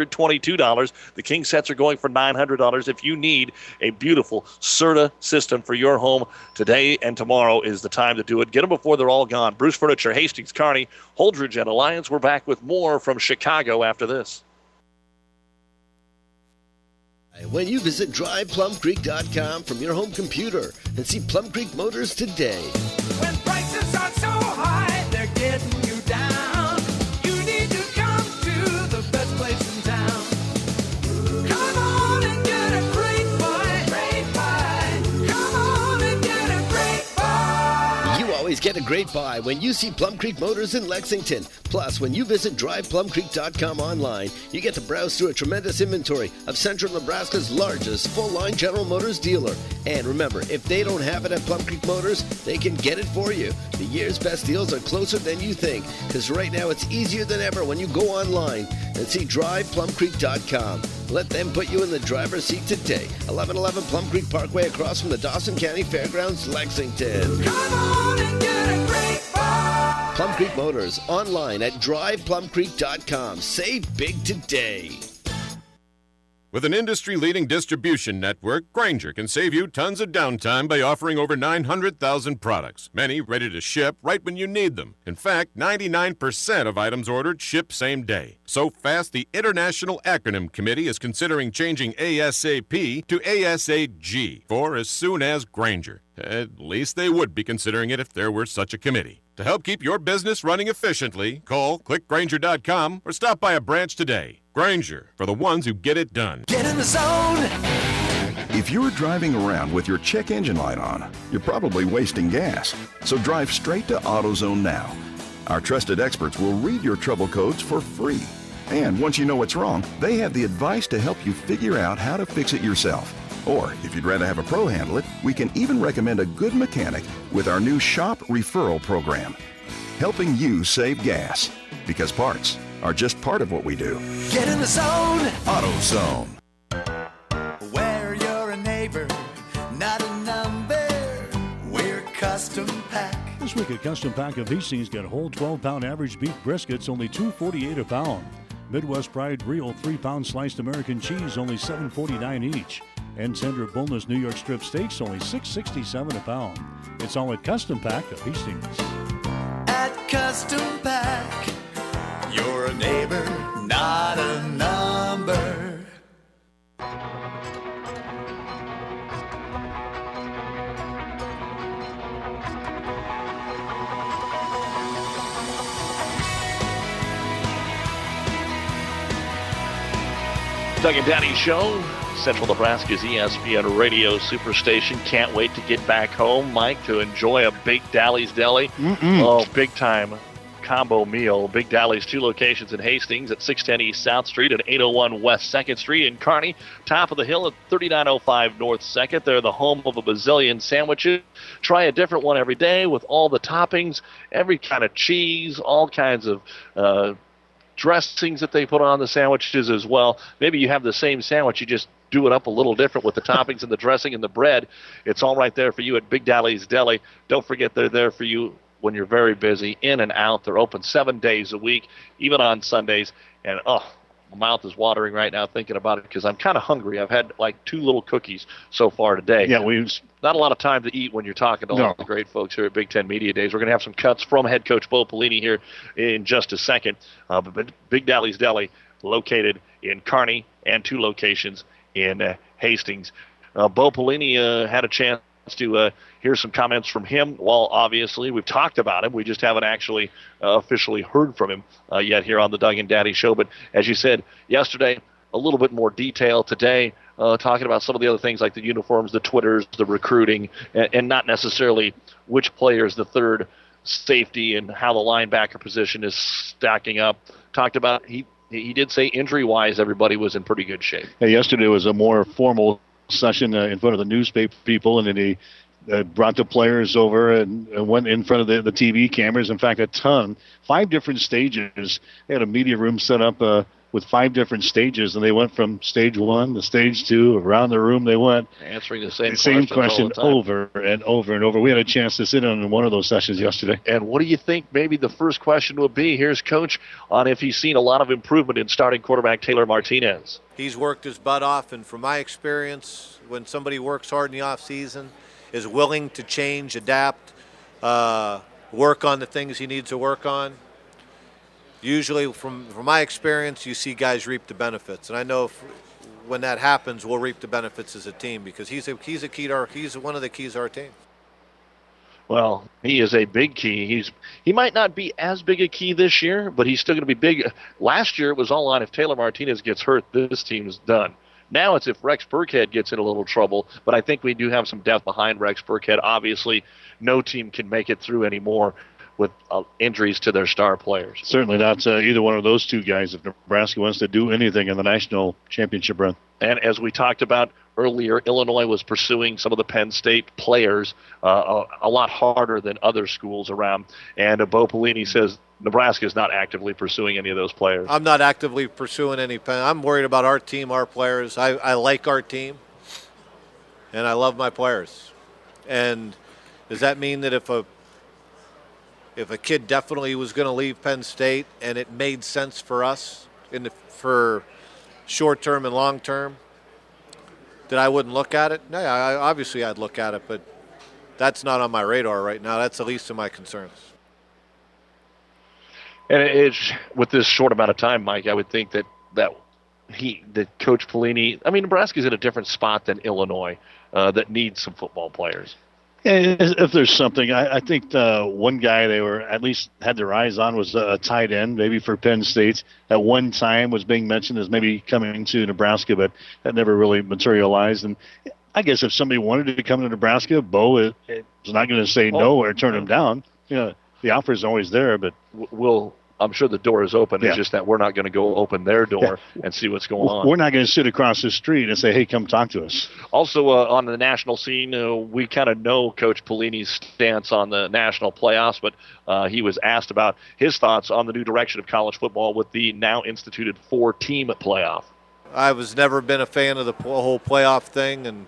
$622. The king sets are going for $900. If you need a beautiful Serta system for your home, today and tomorrow is the time to do it. Get them before they're all gone. Bruce Furniture, Hastings, Kearney, Holdridge, and Alliance. We're back with more from Chicago after this. When you visit DrivePlumCreek.com from your home computer and see Plum Creek Motors today. When prices are so high, they're getting you down. Get a great buy when you see Plum Creek Motors in Lexington. Plus, when you visit DrivePlumCreek.com online, you get to browse through a tremendous inventory of Central Nebraska's largest full-line General Motors dealer. And remember, if they don't have it at Plum Creek Motors, they can get it for you. The year's best deals are closer than you think, because right now it's easier than ever when you go online and see DrivePlumCreek.com. Let them put you in the driver's seat today. 1111 Plum Creek Parkway across from the Dawson County Fairgrounds, Lexington. Come on and get a great buy. Plum Creek Motors, online at DrivePlumCreek.com. Save big today. With an industry-leading distribution network, Grainger can save you tons of downtime by offering over 900,000 products, many ready to ship right when you need them. In fact, 99% of items ordered ship same day. So fast, the International Acronym Committee is considering changing ASAP to ASAG for as soon as Grainger. At least they would be considering it if there were such a committee. To help keep your business running efficiently, call clickgrainger.com or stop by a branch today. Grainger, for the ones who get it done. Get in the zone. If you're driving around with your check engine light on, you're probably wasting gas. So drive straight to AutoZone now. Our trusted experts will read your trouble codes for free. And once you know what's wrong, they have the advice to help you figure out how to fix it yourself. Or if you'd rather have a pro handle it, we can even recommend a good mechanic with our new shop referral program, helping you save gas. Because parts are just part of what we do. Get in the zone. AutoZone. Where you're a neighbor, not a number. We're Custom Pack. This week at Custom Pack of Hastings, get whole 12-pound average beef briskets, only $2.48 a pound. Midwest Pride Real 3-pound sliced American cheese, only $7.49 each. And tender boneless New York strip steaks, only $6.67 a pound. It's all at Custom Pack of Hastings. At Custom Pack, you're a neighbor, not a number. Doug and Daddy Show, Central Nebraska's ESPN radio superstation. Can't wait to get back home, Mike, to enjoy a Big Dally's Deli. Oh, big time combo meal. Big Dally's, 2 locations in Hastings at 610 East South Street and 801 West 2nd Street in Kearney. Top of the hill at 3905 North 2nd. They're the home of a bazillion sandwiches. Try a different one every day with all the toppings, every kind of cheese, all kinds of dressings that they put on the sandwiches as well. Maybe you have the same sandwich, you just do it up a little different with the toppings and the dressing and the bread. It's all right there for you at Big Dally's Deli. Don't forget they're there for you when you're very busy, in and out. They're open 7 days a week, even on Sundays. And, my mouth is watering right now thinking about it because I'm kind of hungry. I've had like 2 little cookies so far today. Yeah, not a lot of time to eat when you're talking to all the great folks here at Big Ten Media Days. We're going to have some cuts from head coach Bo Pelini here in just a second. But Big Dally's Deli, located in Kearney and 2 locations in Hastings. Bo Pelini had a chance to hear some comments from him. Well, obviously, we've talked about him. We just haven't actually officially heard from him yet here on the Doug and Daddy Show. But as you said yesterday, a little bit more detail today, talking about some of the other things like the uniforms, the Twitters, the recruiting, and not necessarily which player is the third safety and how the linebacker position is stacking up. Talked about, he did say injury-wise, everybody was in pretty good shape. Yeah, yesterday was a more formal session in front of the newspaper people, and then he brought the players over and went in front of the TV cameras. In fact, 5 different stages. They had a media room set up with 5 different stages, and they went from stage 1 to stage 2. Around the room they went. Answering the same question all over and over and over. We had a chance to sit in one of those sessions yesterday. And what do you think maybe the first question would be? Here's Coach on if he's seen a lot of improvement in starting quarterback Taylor Martinez. He's worked his butt off, and from my experience, when somebody works hard in the offseason, is willing to change, adapt, work on the things he needs to work on, usually from my experience, you see guys reap the benefits. And I know when that happens, we'll reap the benefits as a team because he's one of the keys to our team. Well, he is a big key. He might not be as big a key this year, but he's still going to be big. Last year it was all on if Taylor Martinez gets hurt, this team's done. Now it's if Rex Burkhead gets in a little trouble, but I think we do have some depth behind Rex Burkhead. Obviously, no team can make it through anymore with injuries to their star players. Certainly not either one of those 2 guys if Nebraska wants to do anything in the national championship run. And as we talked about earlier, Illinois was pursuing some of the Penn State players a lot harder than other schools around. And Bo Pelini says Nebraska is not actively pursuing any of those players. I'm not actively pursuing any Penn. I'm worried about our team, our players. I like our team, and I love my players. And does that mean that if a kid definitely was going to leave Penn State and it made sense for us for short term and long term, that I wouldn't look at it? No, obviously I'd look at it, but that's not on my radar right now. That's the least of my concerns. And it's with this short amount of time, Mike, I would think that Coach Pelini, I mean, Nebraska's in a different spot than Illinois that needs some football players. Yeah, if there's something, I think one guy they were at least had their eyes on was a tight end, maybe for Penn State. At one time was being mentioned as maybe coming to Nebraska, but that never really materialized. And I guess if somebody wanted to come to Nebraska, Bo is not going to say no or turn him down. You know, the offer is always there, but we'll I'm sure the door is open. Yeah. It's just that we're not going to go open their door and see what's going on. We're not going to sit across the street and say, hey, come talk to us. Also, on the national scene, we kind of know Coach Pelini's stance on the national playoffs, but he was asked about his thoughts on the new direction of college football with the now instituted 4-team playoff. I was never been a fan of the whole playoff thing, and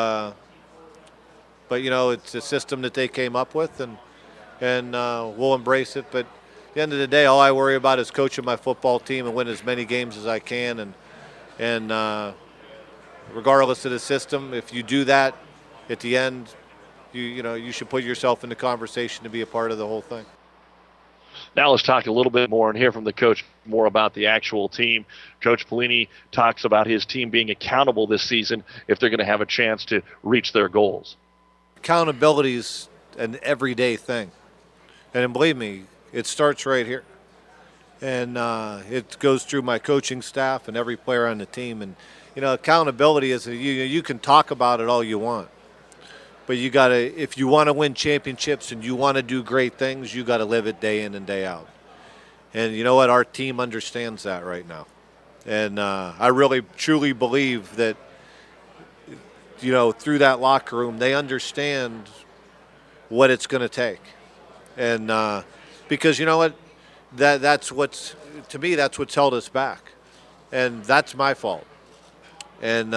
but it's a system that they came up with, and we'll embrace it. But at the end of the day, all I worry about is coaching my football team and win as many games as I can, and regardless of the system, if you do that, at the end, you should put yourself in the conversation to be a part of the whole thing. Now let's talk a little bit more and hear from the coach more about the actual team. Coach Pelini talks about his team being accountable this season if they're going to have a chance to reach their goals. Accountability is an everyday thing. And believe me, it starts right here. And it goes through my coaching staff and every player on the team. And, accountability is, you can talk about it all you want. But you got to, if you want to win championships and you want to do great things, you got to live it day in and day out. And you know what? Our team understands that right now. And I really, truly believe that, through that locker room, they understand what it's going to take. And because you know what? That's what's, to me, that's what's held us back. And that's my fault. And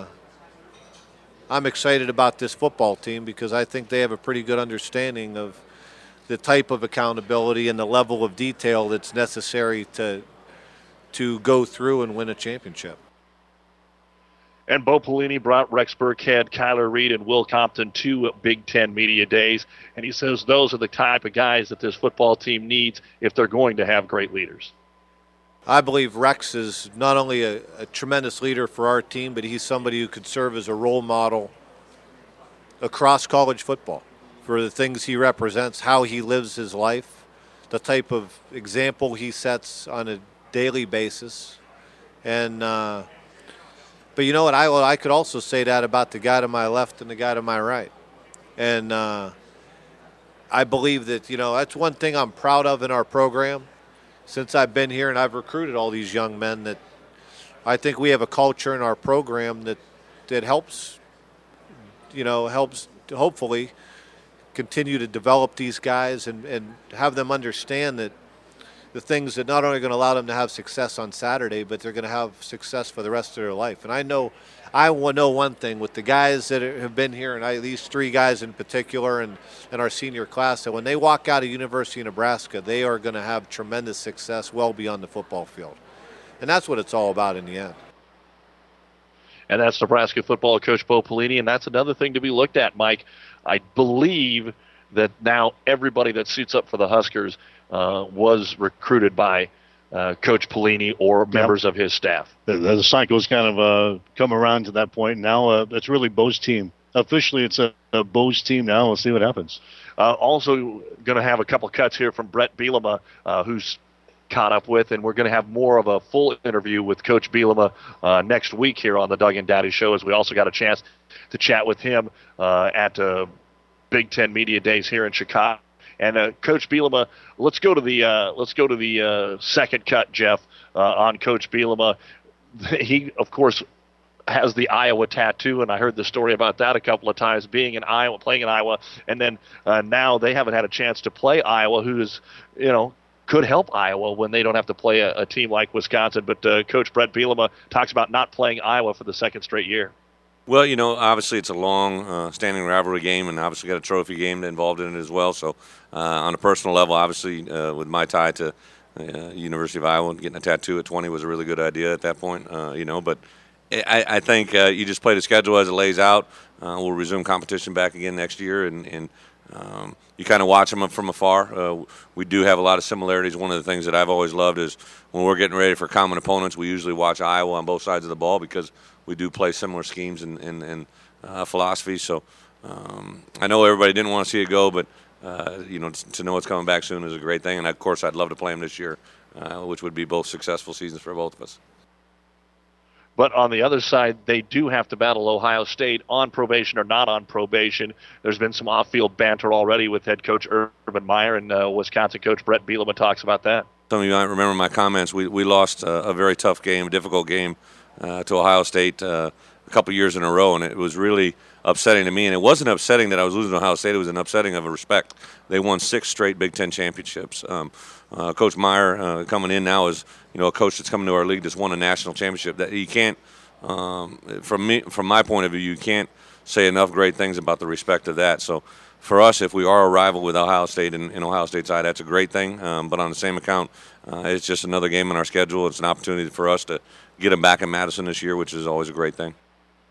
I'm excited about this football team because I think they have a pretty good understanding of the type of accountability and the level of detail that's necessary to go through and win a championship. And Bo Pelini brought Rex Burkhead, Kyler Reed, and Will Compton to Big Ten Media Days. And he says those are the type of guys that this football team needs if they're going to have great leaders. I believe Rex is not only a tremendous leader for our team, but he's somebody who could serve as a role model across college football for the things he represents, how he lives his life, the type of example he sets on a daily basis. And but you know what? I could also say that about the guy to my left and the guy to my right. And I believe that, that's one thing I'm proud of in our program. Since I've been here and I've recruited all these young men, that I think we have a culture in our program that helps, helps to hopefully continue to develop these guys and have them understand that the things that not only are going to allow them to have success on Saturday, but they're going to have success for the rest of their life. And I know one thing with the guys that have been here, and these three guys in particular, and our senior class, that when they walk out of University of Nebraska, they are going to have tremendous success well beyond the football field. And that's what it's all about in the end. And that's Nebraska football coach Bo Pelini, and that's another thing to be looked at, Mike. I believe that now everybody that suits up for the Huskers was recruited by Coach Pelini or members of his staff. The cycle's kind of come around to that point. Now it's really Bo's team. Officially, it's a Bo's team now. We'll see what happens. Also going to have a couple cuts here from Brett Bielema, who's caught up with, and we're going to have more of a full interview with Coach Bielema next week here on the Doug and Daddy Show, as we also got a chance to chat with him at Big Ten Media Days here in Chicago. And Coach Bielema, let's go to the second cut, Jeff, on Coach Bielema. He, of course, has the Iowa tattoo, and I heard the story about that a couple of times, being in Iowa, playing in Iowa, and then now they haven't had a chance to play Iowa, who is, could help Iowa when they don't have to play a team like Wisconsin. But Coach Brett Bielema talks about not playing Iowa for the second straight year. Well, obviously it's a long standing rivalry game, and obviously got a trophy game involved in it as well. So on a personal level, obviously with my tie to University of Iowa, getting a tattoo at 20 was a really good idea at that point, But I think you just play the schedule as it lays out. We'll resume competition back again next year, and you kind of watch them from afar. We do have a lot of similarities. One of the things that I've always loved is when we're getting ready for common opponents, we usually watch Iowa on both sides of the ball because we do play similar schemes and philosophies. So I know everybody didn't want to see it go, but to know it's coming back soon is a great thing. And of course, I'd love to play them this year, which would be both successful seasons for both of us. But on the other side, they do have to battle Ohio State on probation or not on probation. There's been some off-field banter already with head coach Urban Meyer, and Wisconsin coach Brett Bielema talks about that. Some of you might remember my comments. We lost a very tough game, a difficult game to Ohio State a couple years in a row, and it was really upsetting to me. And it wasn't upsetting that I was losing to Ohio State. It was an upsetting of a respect. They won 6 straight Big Ten championships. Coach Meyer coming in now is a coach that's coming to our league that's won a national championship. That you can't, from my point of view, you can't say enough great things about the respect of that. So for us, if we are a rival with Ohio State and Ohio State's side, that's a great thing. But on the same account, it's just another game on our schedule. It's an opportunity for us to get them back in Madison this year, which is always a great thing.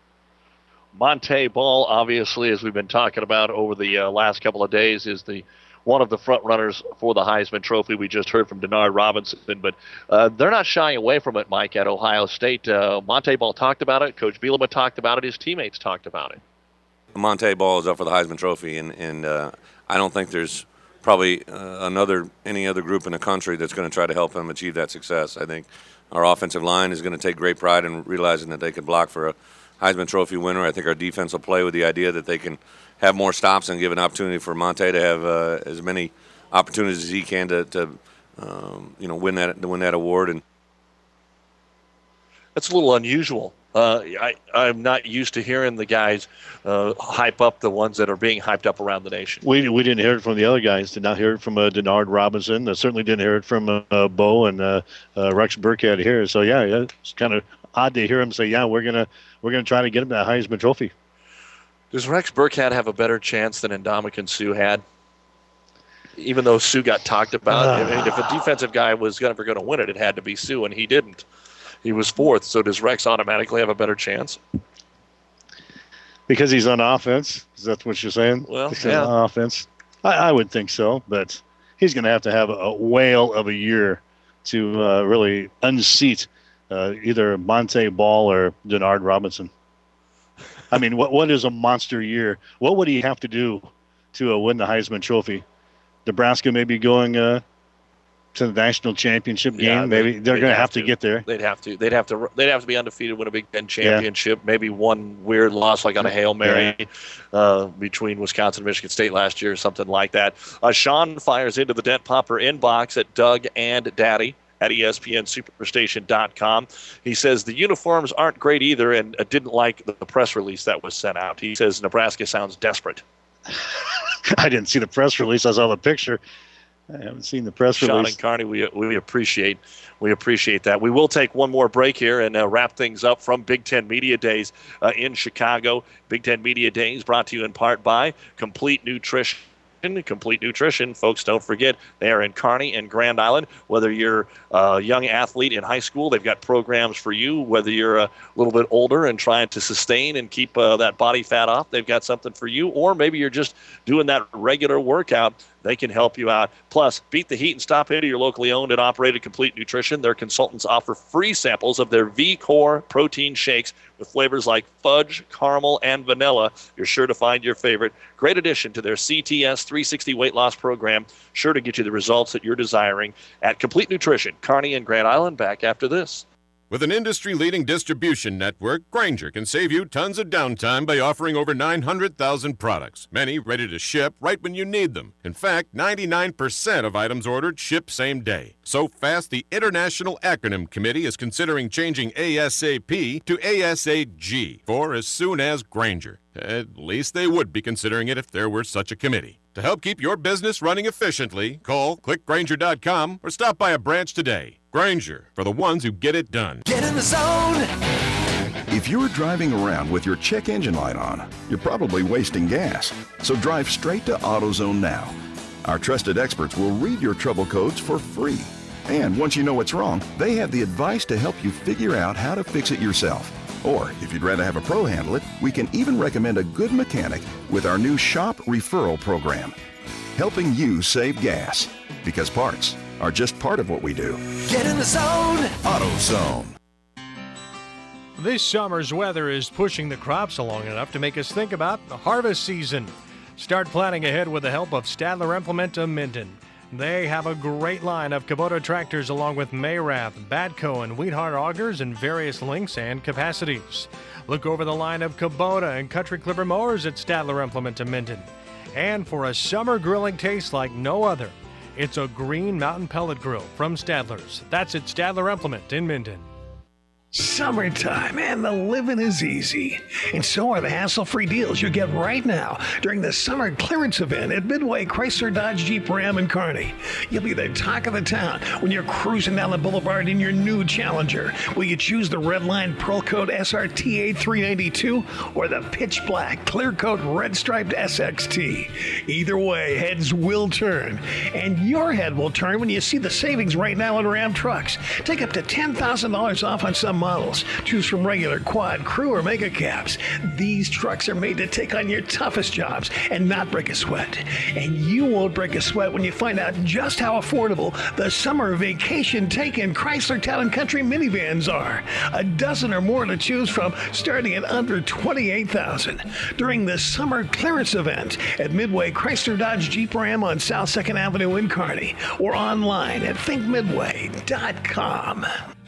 Montee Ball, obviously, as we've been talking about over the last couple of days, is one of the front runners for the Heisman Trophy. We just heard from Denard Robinson, but they're not shying away from it, Mike, at Ohio State. Montee Ball talked about it. Coach Bielema talked about it. His teammates talked about it. Montee Ball is up for the Heisman Trophy, and I don't think there's probably any other group in the country that's going to try to help him achieve that success. I think our offensive line is going to take great pride in realizing that they can block for a Heisman Trophy winner. I think our defense will play with the idea that they can have more stops and give an opportunity for Montee to have as many opportunities as he can to win that award. And that's a little unusual. I'm not used to hearing the guys hype up the ones that are being hyped up around the nation. We didn't hear it from the other guys. Did not hear it from Denard Robinson. Certainly didn't hear it from Bo and Rex Burkhead here. So yeah, it's kind of odd to hear him say, "Yeah, we're gonna try to get him that Heisman Trophy." Does Rex Burkhead have a better chance than Ndamukong Suh had? Even though Suh got talked about, I mean, if a defensive guy was ever going to win it had to be Suh, and he didn't. He was 4th, so does Rex automatically have a better chance? Because he's on offense? Is that what you're saying? Well, yeah. On offense? I would think so, but he's going to have a whale of a year to really unseat either Montee Ball or Denard Robinson. I mean, what is a monster year? What would he have to do to win the Heisman Trophy? Nebraska maybe going to the national championship game. Yeah, maybe they're going to have to get there. They'd have to be undefeated, win a Big Ten championship. Yeah. Maybe one weird loss like on a Hail Mary between Wisconsin and Michigan State last year, or something like that. Sean fires into the Dent Popper inbox at Doug and Daddy at ESPNSuperstation.com. He says the uniforms aren't great either, and didn't like the press release that was sent out. He says Nebraska sounds desperate. I didn't see the press release. I saw the picture. I haven't seen the press release. Sean and Carney, we appreciate that. We will take one more break here and wrap things up from Big Ten Media Days in Chicago. Big Ten Media Days brought to you in part by Complete Nutrition. Complete Nutrition, folks, don't forget, they are in Kearney and Grand Island. Whether you're a young athlete in high school, they've got programs for you. Whether you're a little bit older and trying to sustain and keep that body fat off, they've got something for you. Or maybe you're just doing that regular workout, they can help you out. Plus, beat the heat and stop into your locally owned and operated Complete Nutrition. Their consultants offer free samples of their V-Core protein shakes with flavors like fudge, caramel, and vanilla. You're sure to find your favorite. Great addition to their CTS 360 weight loss program. Sure to get you the results that you're desiring at Complete Nutrition. Kearney and Grand Island, back after this. With an industry-leading distribution network, Grainger can save you tons of downtime by offering over 900,000 products, many ready to ship right when you need them. In fact, 99% of items ordered ship same day. So fast, the International Acronym Committee is considering changing ASAP to ASAG for as soon as Grainger. At least they would be considering it if there were such a committee. To help keep your business running efficiently, call clickgrainger.com or stop by a branch today. Grainger, for the ones who get it done. Get in the zone. If you're driving around with your check engine light on, you're probably wasting gas. So drive straight to AutoZone now. Our trusted experts will read your trouble codes for free. And once you know what's wrong, they have the advice to help you figure out how to fix it yourself. Or if you'd rather have a pro handle it, we can even recommend a good mechanic with our new shop referral program, helping you save gas. Because parts are just part of what we do. Get in the zone. AutoZone. This summer's weather is pushing the crops along enough to make us think about the harvest season. Start planning ahead with the help of Stadler Implement of Minden. They have a great line of Kubota tractors along with Mayrath, Batco, and Wheathart augers in various lengths and capacities. Look over the line of Kubota and Country Clipper mowers at Stadler Implement of Minden. And for a summer grilling taste like no other, It's a Green Mountain Pellet Grill from Stadler's. That's at Stadler Implement in Minden. Summertime, and the living is easy. And so are the hassle-free deals you get right now during the summer clearance event at Midway Chrysler Dodge Jeep Ram in Kearney. You'll be the talk of the town when you're cruising down the boulevard in your new Challenger. Will you choose the Redline Pearl Coat SRT 392 or the pitch black clear coat red striped SXT? Either way, heads will turn. And your head will turn when you see the savings right now on Ram trucks. Take up to $10,000 off on some models. Choose from regular, quad, crew, or mega cabs. These trucks are made to take on your toughest jobs and not break a sweat. And you won't break a sweat when you find out just how affordable the summer vacation take-in Chrysler Town & Country minivans are. A dozen or more to choose from, starting at under $28,000 during the summer clearance event at Midway Chrysler Dodge Jeep Ram on South 2nd Avenue in Kearney, or online at thinkmidway.com.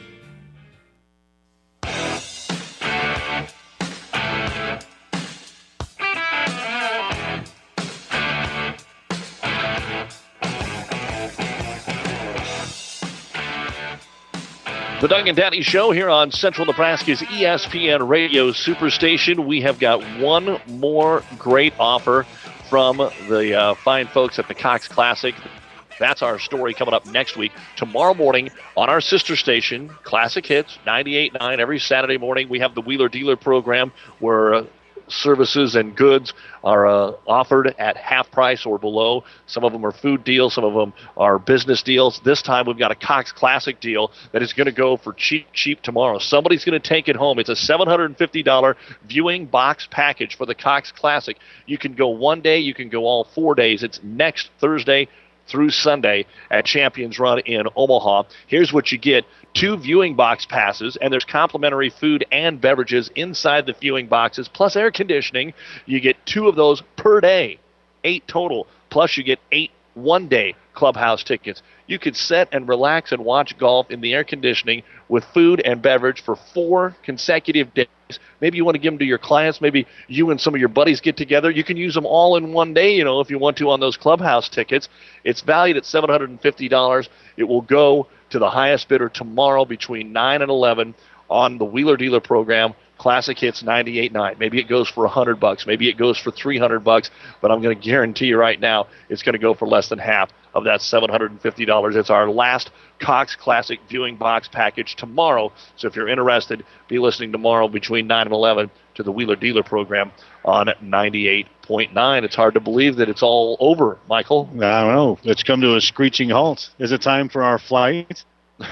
The Doug and Daddy Show here on Central Nebraska's ESPN Radio Superstation. We have got one more great offer from the fine folks at the Cox Classic. That's our story coming up next week. Tomorrow morning on our sister station, Classic Hits 98.9, every Saturday morning, we have the Wheeler Dealer program where services and goods are offered at half price or below. Some of them are food deals. Some of them are business deals. This time we've got a Cox Classic deal that is going to go for cheap tomorrow. Somebody's going to take it home. It's a $750 viewing box package for the Cox Classic. You can go one day. You can go all 4 days. It's next Thursday through Sunday at Champions Run in Omaha. Here's what you get. 2 viewing box passes, and there's complimentary food and beverages inside the viewing boxes, plus air conditioning. You get 2 of those per day, 8 total, plus you get 8 one-day clubhouse tickets. You could sit and relax and watch golf in the air conditioning with food and beverage for 4 consecutive days. Maybe you want to give them to your clients. Maybe you and some of your buddies get together. You can use them all in one day, if you want to, on those clubhouse tickets. It's valued at $750. It will go to the highest bidder tomorrow between 9 and 11 on the Wheeler Dealer program, Classic Hits 98.9. Maybe it goes for $100. Maybe it goes for $300, but I'm going to guarantee you right now it's going to go for less than half of that $750. It's our last Cox Classic viewing box package tomorrow. So if you're interested, be listening tomorrow between 9 and 11 to the Wheeler Dealer program on 98.9. It's hard to believe that it's all over, Michael. I don't know. It's come to a screeching halt. Is it time for our flight?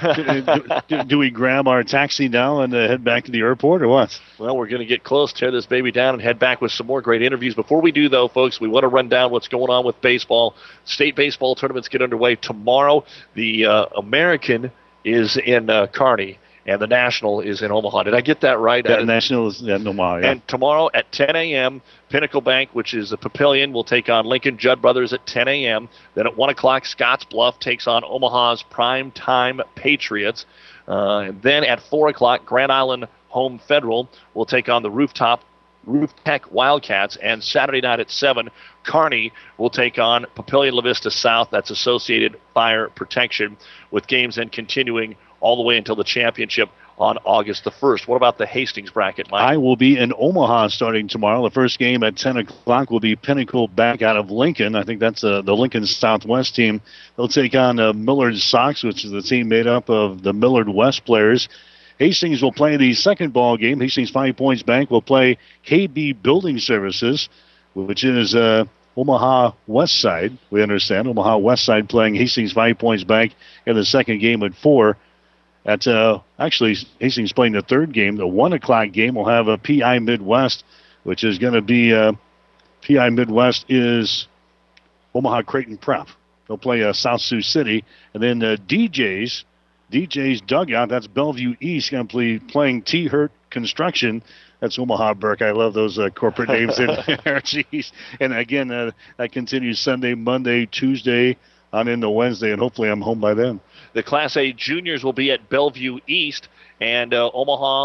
do we grab our taxi now and head back to the airport or what? Well, we're going to get close, tear this baby down, and head back with some more great interviews. Before we do, though, folks, we want to run down what's going on with baseball. State baseball tournaments get underway tomorrow. The American is in Kearney, and the National is in Omaha. Did I get that right? The National is in Omaha, yeah. And tomorrow at 10 a.m., Pinnacle Bank, which is the Papillion, will take on Lincoln Judd Brothers at 10 a.m. Then at 1 o'clock, Scotts Bluff takes on Omaha's Prime Time Patriots. And then at 4 o'clock, Grand Island Home Federal will take on the Roof Tech Wildcats. And Saturday night at 7, Kearney will take on Papillion La Vista South. That's Associated Fire Protection, with games then continuing all the way until the championship on August the 1st. What about the Hastings bracket, Mike? I will be in Omaha starting tomorrow. The first game at 10 o'clock will be Pinnacle back out of Lincoln. I think that's the Lincoln Southwest team. They'll take on Millard Sox, which is the team made up of the Millard West players. Hastings will play the second ball game. Hastings 5 Points Bank will play KB Building Services, which is Omaha West Side. We understand Omaha West Side playing Hastings 5 Points Bank in the second game at 4. At actually, Hastings playing the third game. The 1 o'clock game will have a PI Midwest, which is going to be PI Midwest is Omaha Creighton Prep. They'll play South Sioux City, and then DJ's Dugout. That's Bellevue East going to be playing T. Hurt Construction. That's Omaha Burke. I love those corporate names in there. Jeez. And again, that continues Sunday, Monday, Tuesday, on into Wednesday, and hopefully I'm home by then. The Class A juniors will be at Bellevue East, and Omaha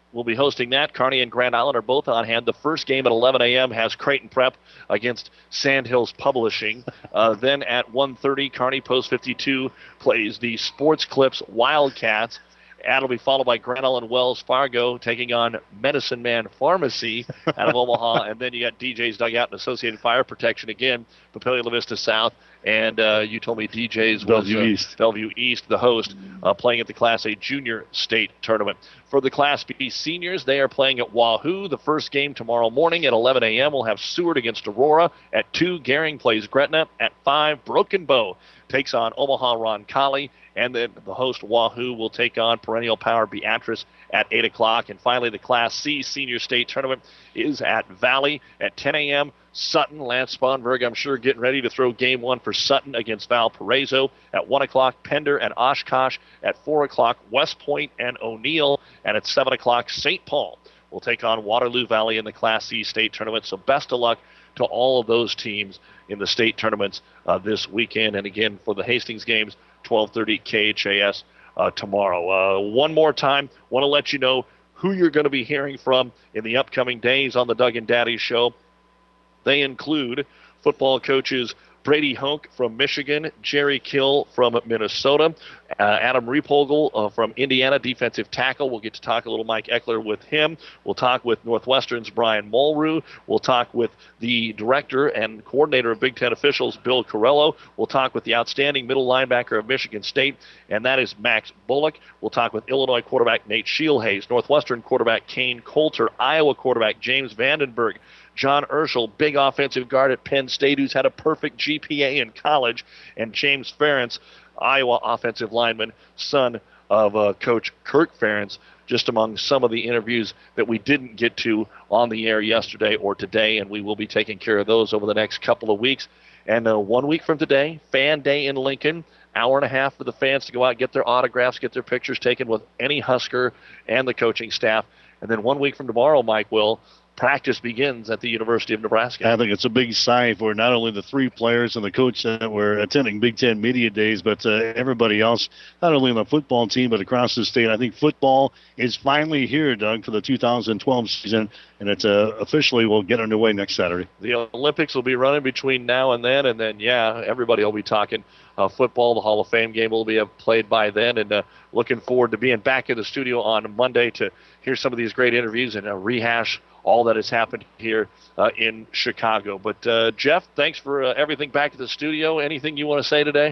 will be hosting that. Kearney and Grand Island are both on hand. The first game at 11 a.m. has Creighton Prep against Sandhills Publishing. Then at 1:30, Kearney Post 52 plays the Sports Clips Wildcats. That'll be followed by Grand Island Wells Fargo taking on Medicine Man Pharmacy out of Omaha. And then you got DJ's Dugout and Associated Fire Protection again, Papillion La Vista South. And you told me DJ's Bellevue was East. Bellevue East, the host, playing at the Class A Junior State Tournament. For the Class B seniors, they are playing at Wahoo. The first game tomorrow morning at 11 a.m. We'll have Seward against Aurora. At 2, Gehring plays Gretna. At 5, Broken Bow takes on Omaha Roncalli. And then the host Wahoo will take on Perennial Power Beatrice at 8 o'clock. And finally, the Class C Senior State Tournament is at Valley at 10 a.m. Sutton, Lance Sponberg, I'm sure, getting ready to throw game 1 for Sutton against Valparaiso. At 1 o'clock, Pender and Oshkosh. At 4 o'clock, West Point and O'Neill. And at 7 o'clock, St. Paul will take on Waterloo Valley in the Class C State Tournament. So best of luck to all of those teams in the state tournaments this weekend. And again, for the Hastings games, 12:30 KHAS tomorrow. One more time, want to let you know who you're going to be hearing from in the upcoming days on the Doug and Daddy Show. They include football coaches Brady Honk from Michigan, Jerry Kill from Minnesota, Adam Repogel from Indiana, defensive tackle. We'll get to talk a little Mike Eckler with him. We'll talk with Northwestern's Brian Mulrew. We'll talk with the director and coordinator of Big Ten officials, Bill Corello. We'll talk with the outstanding middle linebacker of Michigan State, and that is Max Bullock. We'll talk with Illinois quarterback Nate Shielhays, Northwestern quarterback Kane Coulter, Iowa quarterback James Vandenberg, John Urschel, big offensive guard at Penn State, who's had a perfect GPA in college, and James Ferentz, Iowa offensive lineman, son of Coach Kirk Ferentz, just among some of the interviews that we didn't get to on the air yesterday or today, and we will be taking care of those over the next couple of weeks. And 1 week from today, Fan Day in Lincoln, hour and a half for the fans to go out, get their autographs, get their pictures taken with any Husker and the coaching staff. And then 1 week from tomorrow, Mike, practice begins at the University of Nebraska. I think it's a big sign for not only the 3 players and the coach that were attending Big Ten Media Days, but everybody else, not only on the football team, but across the state. I think football is finally here, Doug, for the 2012 season, and it's officially will get underway next Saturday. The Olympics will be running between now and then, everybody will be talking football. The Hall of Fame game will be played by then, and looking forward to being back in the studio on Monday to hear some of these great interviews and rehash all that has happened here in Chicago. But, Jeff, thanks for everything back at the studio. Anything you want to say today?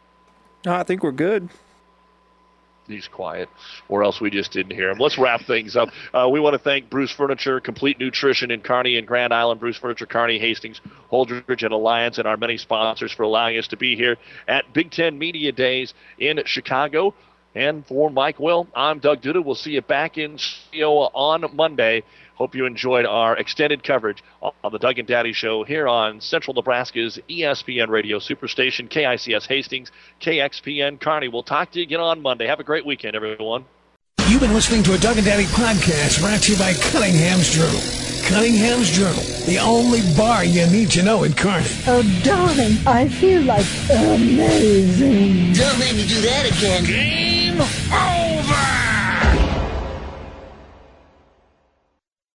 No, I think we're good. He's quiet, or else we just didn't hear him. Let's wrap things up. We want to thank Bruce Furniture, Complete Nutrition in Kearney and Grand Island, Bruce Furniture, Kearney, Hastings, Holdridge, and Alliance, and our many sponsors for allowing us to be here at Big Ten Media Days in Chicago. And for Mike Will, I'm Doug Duda. We'll see you back in studio on Monday. Hope you enjoyed our extended coverage on the Doug and Daddy Show here on Central Nebraska's ESPN Radio Superstation, KICS Hastings, KXPN Kearney. We'll talk to you again on Monday. Have a great weekend, everyone. You've been listening to a Doug and Daddy podcast brought to you by Cunningham's Journal. Cunningham's Journal, the only bar you need to know in Kearney. Oh, darling, I feel like amazing. Don't make me do that again. Game on!